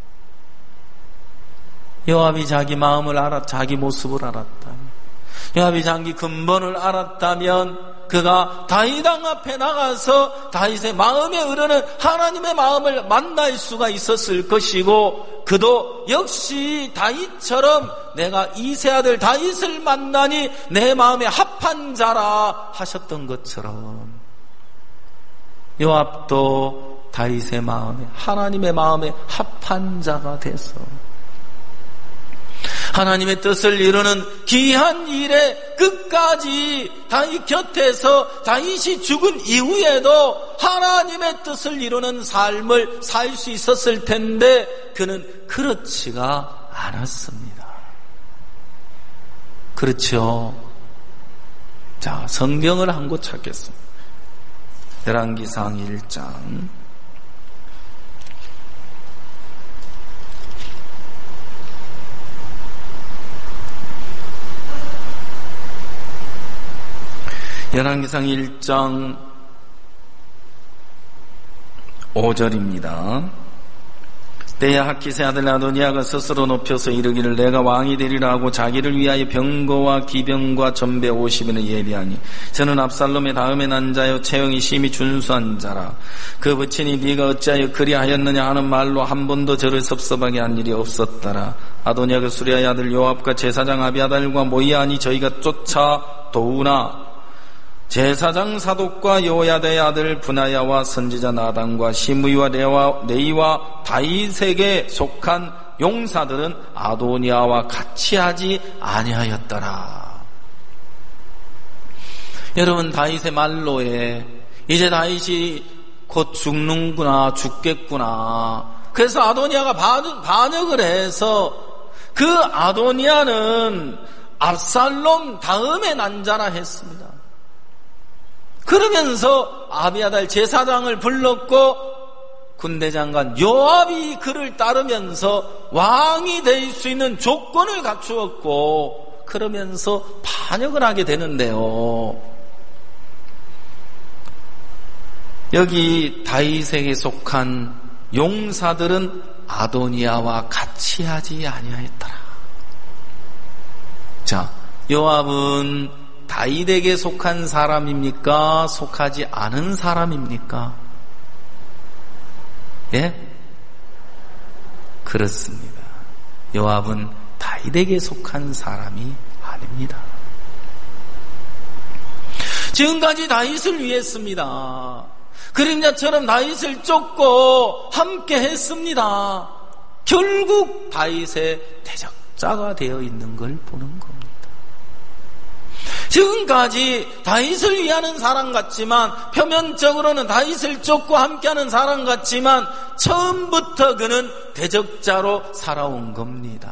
요압이 자기 마음을 알았, 자기 모습을 알았다면, 요압이 자기 근본을 알았다면 그가 다윗 왕 앞에 나가서 다윗의 마음에 흐르는 하나님의 마음을 만날 수가 있었을 것이고, 그도 역시 다윗처럼 내가 이세 아들 다윗을 만나니 내 마음에 합한 자라 하셨던 것처럼 요압도 다윗의 마음에, 하나님의 마음에 합한 자가 돼서 하나님의 뜻을 이루는 귀한 일에 끝까지 다윗 곁에서 다윗이 죽은 이후에도 하나님의 뜻을 이루는 삶을 살 수 있었을 텐데 그는 그렇지가 않았습니다. 그렇죠? 자, 성경을 한 곳 찾겠습니다. 열왕기상 일 장 열왕기상 일 장 오 절입니다. 때야 하킷의 아들 아도니아가 스스로 높여서 이르기를 내가 왕이 되리라 하고 자기를 위하여 병거와 기병과 전배 오십 인을 예비하니 저는 압살롬의 다음에 난 자요 체형이 심히 준수한 자라. 그 부친이 네가 어찌하여 그리하였느냐 하는 말로 한 번도 저를 섭섭하게 한 일이 없었더라. 아도니아가 수리아의 아들 요압과 제사장 아비아달과 모이아니 저희가 쫓아 도우나 제사장 사독과 요야다의 아들 분하야와 선지자 나단과 시므이와 레와, 레이와 다윗에게 속한 용사들은 아도니아와 같이 하지 아니하였더라. 여러분, 다윗의 말로에 이제 다윗이 곧 죽는구나, 죽겠구나. 그래서 아도니아가 반역을 해서 그 아도니아는 압살롬 다음에 난 자라 했습니다. 그러면서 아비아달 제사장을 불렀고 군대장관 요압이 그를 따르면서 왕이 될 수 있는 조건을 갖추었고 그러면서 반역을 하게 되는데요. 여기 다윗에게 속한 용사들은 아도니아와 같이 하지 아니하였더라. 자, 요압은 다윗에게 속한 사람입니까? 속하지 않은 사람입니까? 예? 그렇습니다. 요압은 다윗에게 속한 사람이 아닙니다. 지금까지 다윗을 위했습니다. 그림자처럼 다윗을 쫓고 함께 했습니다. 결국 다윗의 대적자가 되어 있는 걸 보는 겁니다. 지금까지 다윗을 위하는 사람 같지만 표면적으로는 다윗을 쫓고 함께하는 사람 같지만 처음부터 그는 대적자로 살아온 겁니다.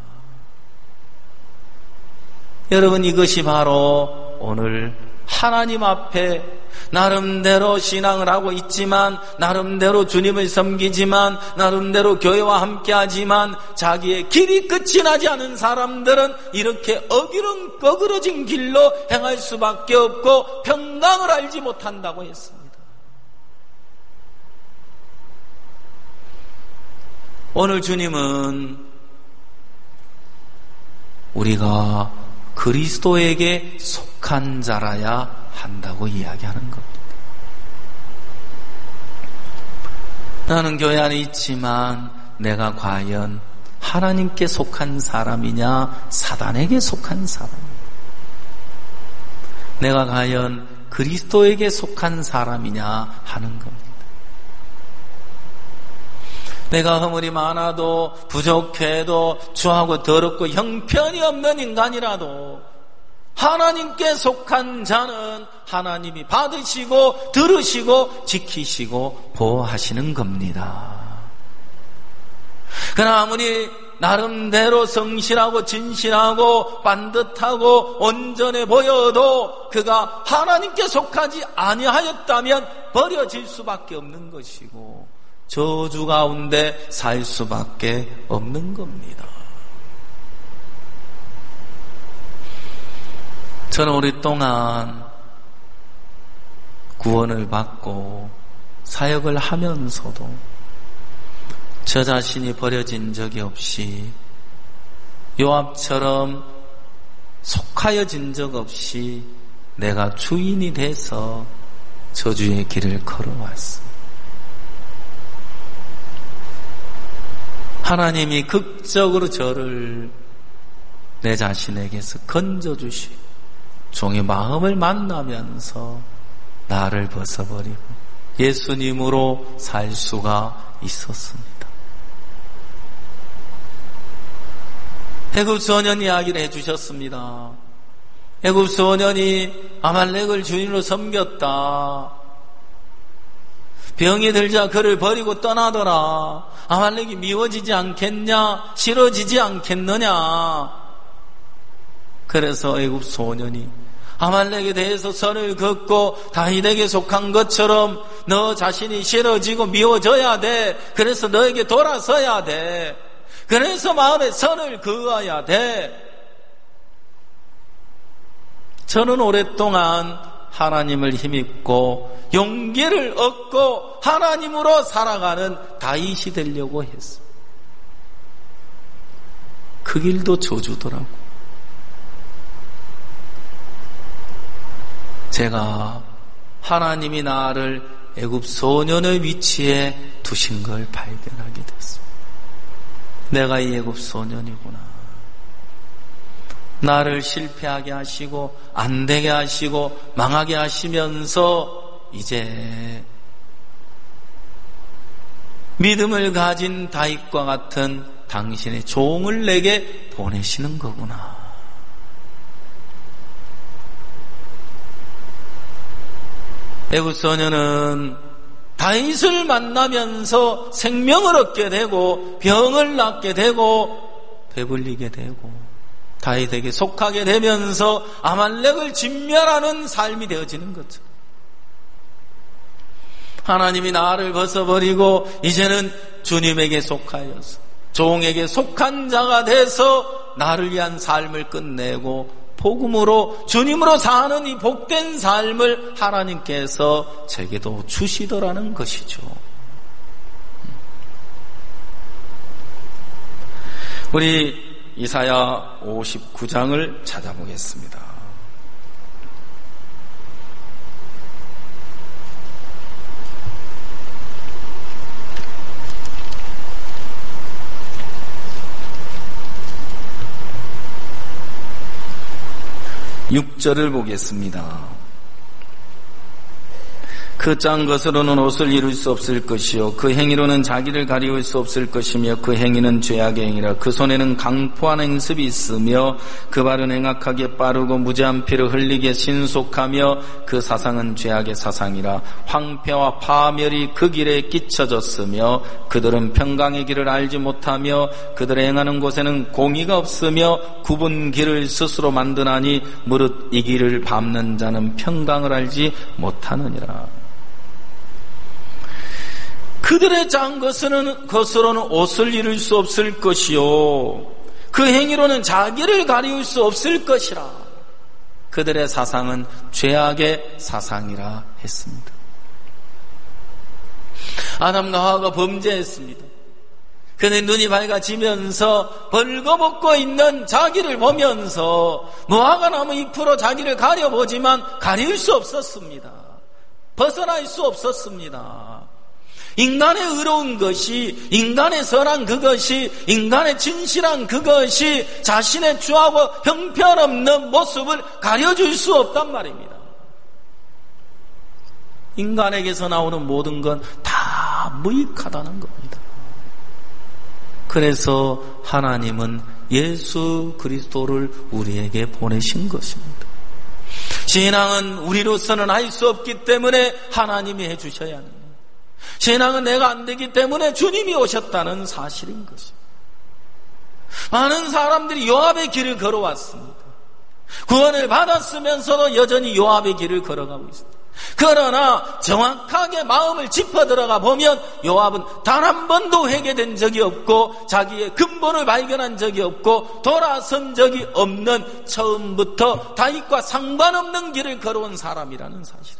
여러분, 이것이 바로 오늘 하나님 앞에 나름대로 신앙을 하고 있지만 나름대로 주님을 섬기지만 나름대로 교회와 함께하지만 자기의 길이 끝이 나지 않은 사람들은 이렇게 어기름 꺼그러진 길로 행할 수밖에 없고 평강을 알지 못한다고 했습니다. 오늘 주님은 우리가 그리스도에게 속한 자라야 한다고 이야기하는 겁니다. 나는 교회 안에 있지만 내가 과연 하나님께 속한 사람이냐 사단에게 속한 사람이냐, 내가 과연 그리스도에게 속한 사람이냐 하는 겁니다. 내가 허물이 많아도 부족해도 추하고 더럽고 형편이 없는 인간이라도 하나님께 속한 자는 하나님이 받으시고 들으시고 지키시고 보호하시는 겁니다. 그러나 아무리 나름대로 성실하고 진실하고 반듯하고 온전해 보여도 그가 하나님께 속하지 아니하였다면 버려질 수밖에 없는 것이고 저주 가운데 살 수밖에 없는 겁니다. 저는 오랫동안 구원을 받고 사역을 하면서도 저 자신이 버려진 적이 없이 요압처럼 속하여진 적 없이 내가 주인이 돼서 저주의 길을 걸어왔어. 하나님이 극적으로 저를 내 자신에게서 건져주시고 종의 마음을 만나면서 나를 벗어버리고 예수님으로 살 수가 있었습니다. 애굽 소년 이야기를 해주셨습니다. 애굽 소년이 아말렉을 주인으로 섬겼다. 병이 들자 그를 버리고 떠나더라. 아말렉이 미워지지 않겠냐? 싫어지지 않겠느냐? 그래서 애굽 소년이 아말렉에 대해서 선을 긋고 다윗에게 속한 것처럼 너 자신이 싫어지고 미워져야 돼. 그래서 너에게 돌아서야 돼. 그래서 마음에 선을 그어야 돼. 저는 오랫동안 하나님을 힘입고 용기를 얻고 하나님으로 살아가는 다윗이 되려고 했어. 그 길도 저주더라고. 제가 하나님이 나를 애굽 소년의 위치에 두신 걸 발견하게 됐습니다. 내가 이 애굽 소년이구나. 나를 실패하게 하시고 안 되게 하시고 망하게 하시면서 이제 믿음을 가진 다윗과 같은 당신의 종을 내게 보내시는 거구나. 애굽 소년은 다윗을 만나면서 생명을 얻게 되고 병을 낫게 되고 배불리게 되고 다윗에게 속하게 되면서 아말렉을 진멸하는 삶이 되어지는 거죠. 하나님이 나를 벗어버리고 이제는 주님에게 속하여서 종에게 속한 자가 돼서 나를 위한 삶을 끝내고 복음으로 주님으로 사는 이 복된 삶을 하나님께서 제게도 주시더라는 것이죠. 우리 이사야 오십구 장을 찾아보겠습니다. 육 절을 보겠습니다. 그 짠 것으로는 옷을 이룰 수 없을 것이요 그 행위로는 자기를 가리울 수 없을 것이며 그 행위는 죄악의 행위라. 그 손에는 강포한 행습이 있으며 그 발은 행악하게 빠르고 무죄한 피를 흘리게 신속하며 그 사상은 죄악의 사상이라. 황폐와 파멸이 그 길에 끼쳐졌으며 그들은 평강의 길을 알지 못하며 그들의 행하는 곳에는 공의가 없으며 굽은 길을 스스로 만드나니 무릇 이 길을 밟는 자는 평강을 알지 못하느니라. 그들의 짠 것은, 것으로는 옷을 이룰 수 없을 것이요 그 행위로는 자기를 가리울 수 없을 것이라. 그들의 사상은 죄악의 사상이라 했습니다. 아담과 하와가 범죄했습니다. 그는 눈이 밝아지면서 벌거벗고 있는 자기를 보면서 무화과 나무 잎으로 자기를 가려보지만 가릴 수 없었습니다. 벗어날 수 없었습니다. 인간의 의로운 것이, 인간의 선한 그것이, 인간의 진실한 그것이 자신의 주하고 형편없는 모습을 가려줄 수 없단 말입니다. 인간에게서 나오는 모든 건 다 무익하다는 겁니다. 그래서 하나님은 예수 그리스도를 우리에게 보내신 것입니다. 신앙은 우리로서는 할 수 없기 때문에 하나님이 해주셔야 합니다. 신앙은 내가 안 되기 때문에 주님이 오셨다는 사실인 것입니다. 많은 사람들이 요압의 길을 걸어왔습니다. 구원을 받았으면서도 여전히 요압의 길을 걸어가고 있습니다. 그러나 정확하게 마음을 짚어 들어가 보면 요압은 단 한 번도 회개된 적이 없고 자기의 근본을 발견한 적이 없고 돌아선 적이 없는 처음부터 다윗과 상관없는 길을 걸어온 사람이라는 사실입니다.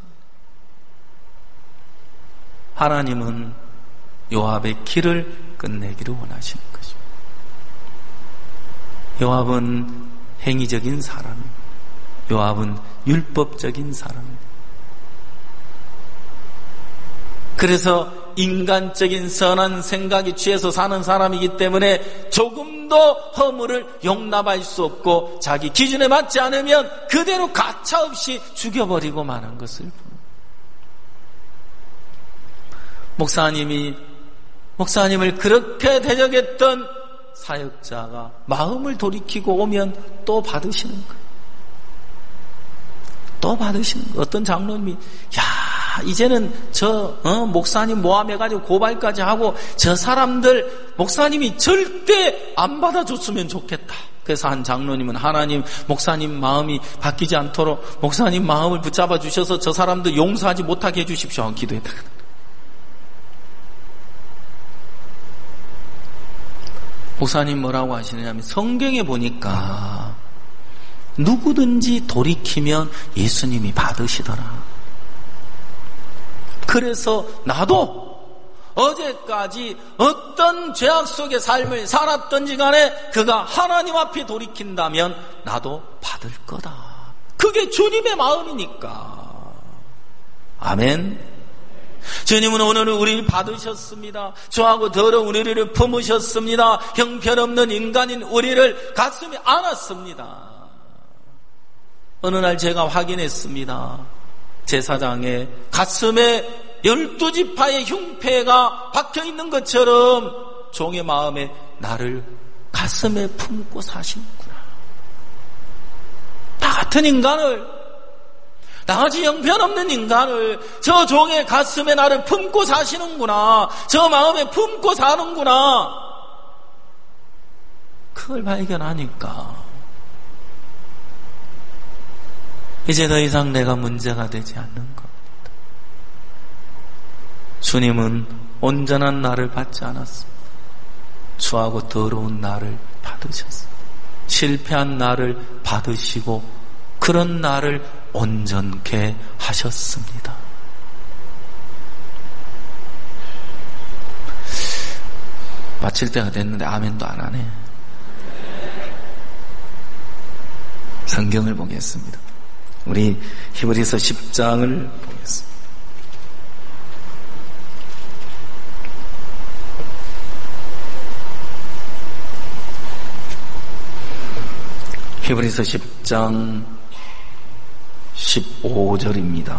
하나님은 요압의 길을 끝내기를 원하시는 것입니다. 요압은 행위적인 사람입니다. 요압은 율법적인 사람입니다. 그래서 인간적인 선한 생각이 취해서 사는 사람이기 때문에 조금도 허물을 용납할 수 없고 자기 기준에 맞지 않으면 그대로 가차없이 죽여버리고 마는 것을 목사님이 목사님을 그렇게 대적했던 사역자가 마음을 돌이키고 오면 또 받으시는 거예요. 또 받으시는 거예요. 어떤 장로님이 야 이제는 저 어, 목사님 모함해가지고 고발까지 하고 저 사람들 목사님이 절대 안 받아줬으면 좋겠다. 그래서 한 장로님은 하나님 목사님 마음이 바뀌지 않도록 목사님 마음을 붙잡아 주셔서 저 사람들 용서하지 못하게 해주십시오 하고 기도했다. 목사님 뭐라고 하시느냐면 성경에 보니까 누구든지 돌이키면 예수님이 받으시더라. 그래서 나도 어제까지 어떤 죄악 속의 삶을 살았던지 간에 그가 하나님 앞에 돌이킨다면 나도 받을 거다. 그게 주님의 마음이니까. 아멘. 주님은 오늘 우리를 받으셨습니다. 저하고 더러운 우리를 품으셨습니다. 형편없는 인간인 우리를 가슴에 안았습니다. 어느 날 제가 확인했습니다. 제사장의 가슴에 열두 지파의 흉패가 박혀있는 것처럼 종의 마음에 나를 가슴에 품고 사시는구나. 나 같은 인간을 나같이 형편없는 인간을 저 종의 가슴에 나를 품고 사시는구나. 저 마음에 품고 사는구나. 그걸 발견하니까 이제 더 이상 내가 문제가 되지 않는 겁니다. 주님은 온전한 나를 받지 않았습니다. 추하고 더러운 나를 받으셨습니다. 실패한 나를 받으시고 그런 나를 온전케 하셨습니다. 마칠 때가 됐는데 아멘도 안 하네. 성경을 보겠습니다. 우리 히브리서 십 장을 보겠습니다. 히브리서 십 장 십오 절입니다.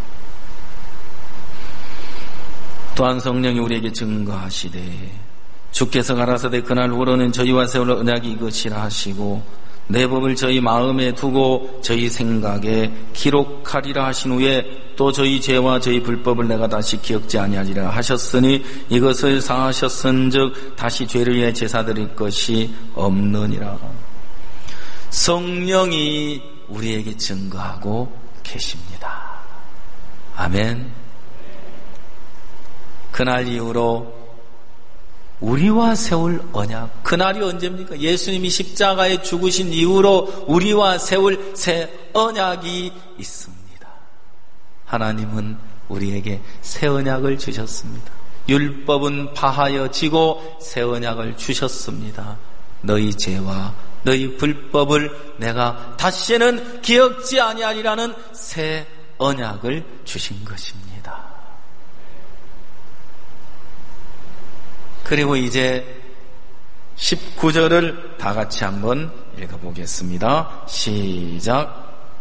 또한 성령이 우리에게 증거하시되 주께서 가라사대 그날 후로는 저희와 세울 언약이 이것이라 하시고 내 법을 저희 마음에 두고 저희 생각에 기록하리라 하신 후에 또 저희 죄와 저희 불법을 내가 다시 기억지 아니하리라 하셨으니 이것을 사하셨은즉 다시 죄를 위해 제사 드릴 것이 없느니라. 성령이 우리에게 증거하고 계십니다. 아멘. 그날 이후로 우리와 세울 언약. 그날이 언제입니까? 예수님이 십자가에 죽으신 이후로 우리와 세울 새 언약이 있습니다. 하나님은 우리에게 새 언약을 주셨습니다. 율법은 파하여지고 새 언약을 주셨습니다. 너희 죄와 너희 불법을 내가 다시는 기억지 아니하리라는 새 언약을 주신 것입니다. 그리고 이제 십구 절을 다 같이 한번 읽어보겠습니다. 시작.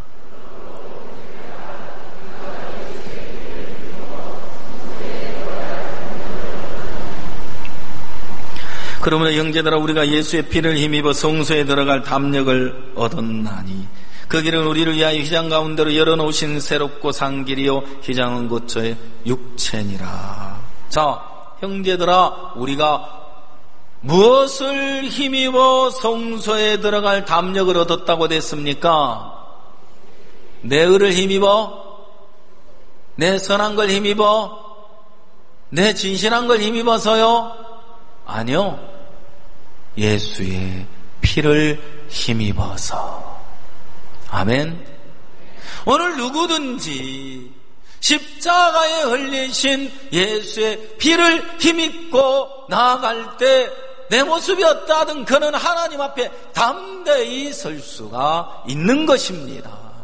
그러므로 형제들아 우리가 예수의 피를 힘입어 성소에 들어갈 담력을 얻었나니 그 길은 우리를 위하여 휘장 가운데로 열어놓으신 새롭고 산 길이요 휘장은 곧 저의 육체니라. 자, 형제들아 우리가 무엇을 힘입어 성소에 들어갈 담력을 얻었다고 됐습니까? 내 의를 힘입어? 내 선한 걸 힘입어? 내 진실한 걸 힘입어서요? 아니요. 예수의 피를 힘입어서. 아멘. 오늘 누구든지 십자가에 흘리신 예수의 피를 힘입고 나아갈 때 내 모습이 어떠하든 그는 하나님 앞에 담대히 설 수가 있는 것입니다.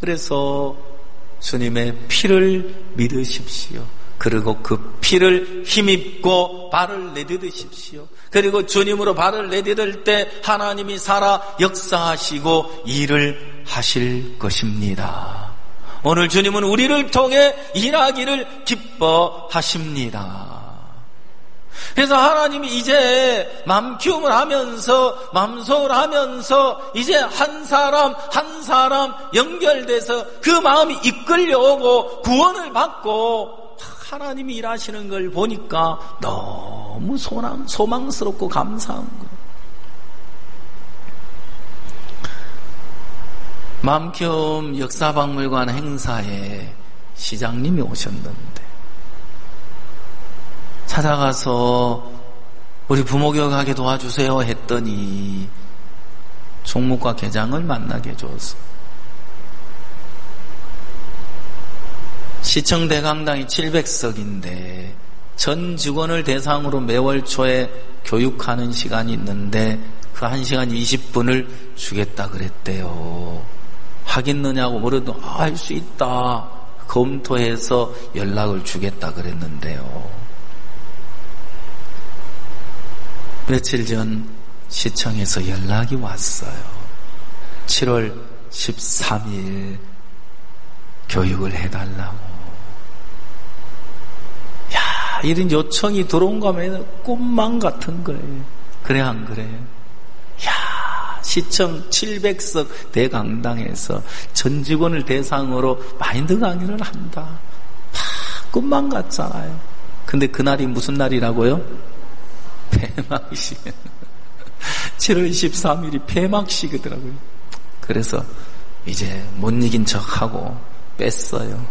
그래서 주님의 피를 믿으십시오. 그리고 그 피를 힘입고 발을 내디디십시오. 그리고 주님으로 발을 내디딜 때 하나님이 살아 역사하시고 일을 하실 것입니다. 오늘 주님은 우리를 통해 일하기를 기뻐하십니다. 그래서 하나님이 이제 맘 키움을 하면서 맘속을 하면서 이제 한 사람 한 사람 연결돼서 그 마음이 이끌려오고 구원을 받고 하나님이 일하시는 걸 보니까 너무 소망, 소망스럽고 감사한 거예요. 맘키움 역사박물관 행사에 시장님이 오셨는데 찾아가서 우리 부모교육하게 도와주세요 했더니 총무과 계장을 만나게 해줘서 시청 대강당이 칠백 석인데 전 직원을 대상으로 매월 초에 교육하는 시간이 있는데 그 한 시간 이십 분을 주겠다 그랬대요. 하겠느냐고 물어도 아, 할 수 있다. 검토해서 연락을 주겠다 그랬는데요. 며칠 전 시청에서 연락이 왔어요. 칠월 십삼일 교육을 해달라고. 야, 이런 요청이 들어온 거면 꿈만 같은 거예요. 그래 안 그래? 야, 시청 칠백 석 대강당에서 전 직원을 대상으로 마인드 강의를 한다. 다 꿈만 같잖아요. 근데 그날이 무슨 날이라고요? 폐막식. 칠월 십삼일이 폐막식이더라고요. 그래서 이제 못 이긴 척하고 뺐어요.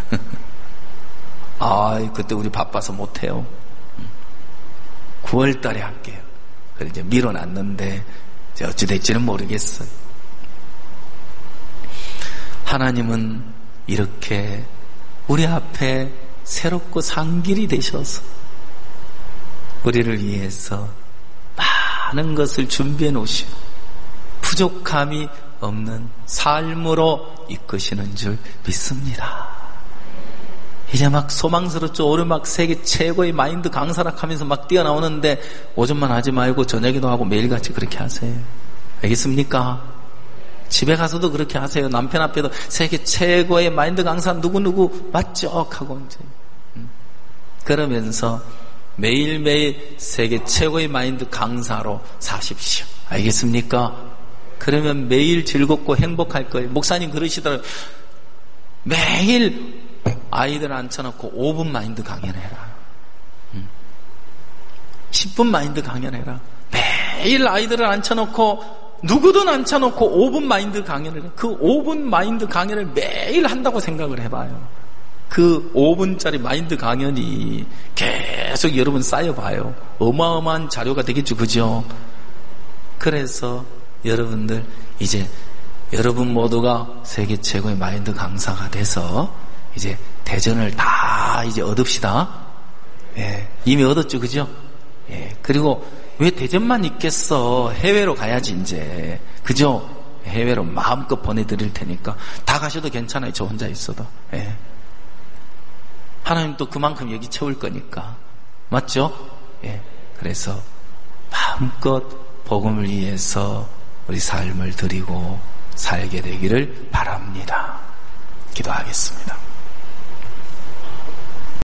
아, 그때 우리 바빠서 못해요. 구월 달에 할게요. 그래서 이제 밀어놨는데 이제 어찌 될지는 모르겠어요. 하나님은 이렇게 우리 앞에 새롭고 산 길이 되셔서 우리를 위해서 많은 것을 준비해 놓으시고 부족함이 없는 삶으로 이끄시는 줄 믿습니다. 이제 막 소망스럽죠. 오늘 막 세계 최고의 마인드 강사락 하면서 막 뛰어나오는데 오전만 하지 말고 저녁에도 하고 매일같이 그렇게 하세요. 알겠습니까? 집에 가서도 그렇게 하세요. 남편 앞에도 세계 최고의 마인드 강사 누구누구 맞죠? 하고 이제 그러면서 매일매일 세계 최고의 마인드 강사로 사십시오. 알겠습니까? 그러면 매일 즐겁고 행복할 거예요. 목사님 그러시더라고요. 매일 아이들 앉혀놓고 오 분 마인드 강연해라. 십 분 마인드 강연해라. 매일 아이들을 앉혀놓고 누구든 앉혀놓고 오 분 마인드 강연을 해. 그 오 분 마인드 강연을 매일 한다고 생각을 해봐요. 그 오 분짜리 마인드 강연이 계속 여러분 쌓여봐요. 어마어마한 자료가 되겠죠. 그죠? 그래서 여러분들 이제 여러분 모두가 세계 최고의 마인드 강사가 돼서 이제 대전을 다 이제 얻읍시다. 예, 이미 얻었죠. 그죠? 예, 그리고 왜 대전만 있겠어? 해외로 가야지 이제. 그죠? 해외로 마음껏 보내드릴 테니까 다 가셔도 괜찮아요. 저 혼자 있어도. 예. 하나님 또 그만큼 여기 채울 거니까. 맞죠? 예. 그래서 마음껏 복음을 위해서 우리 삶을 드리고 살게 되기를 바랍니다. 기도하겠습니다.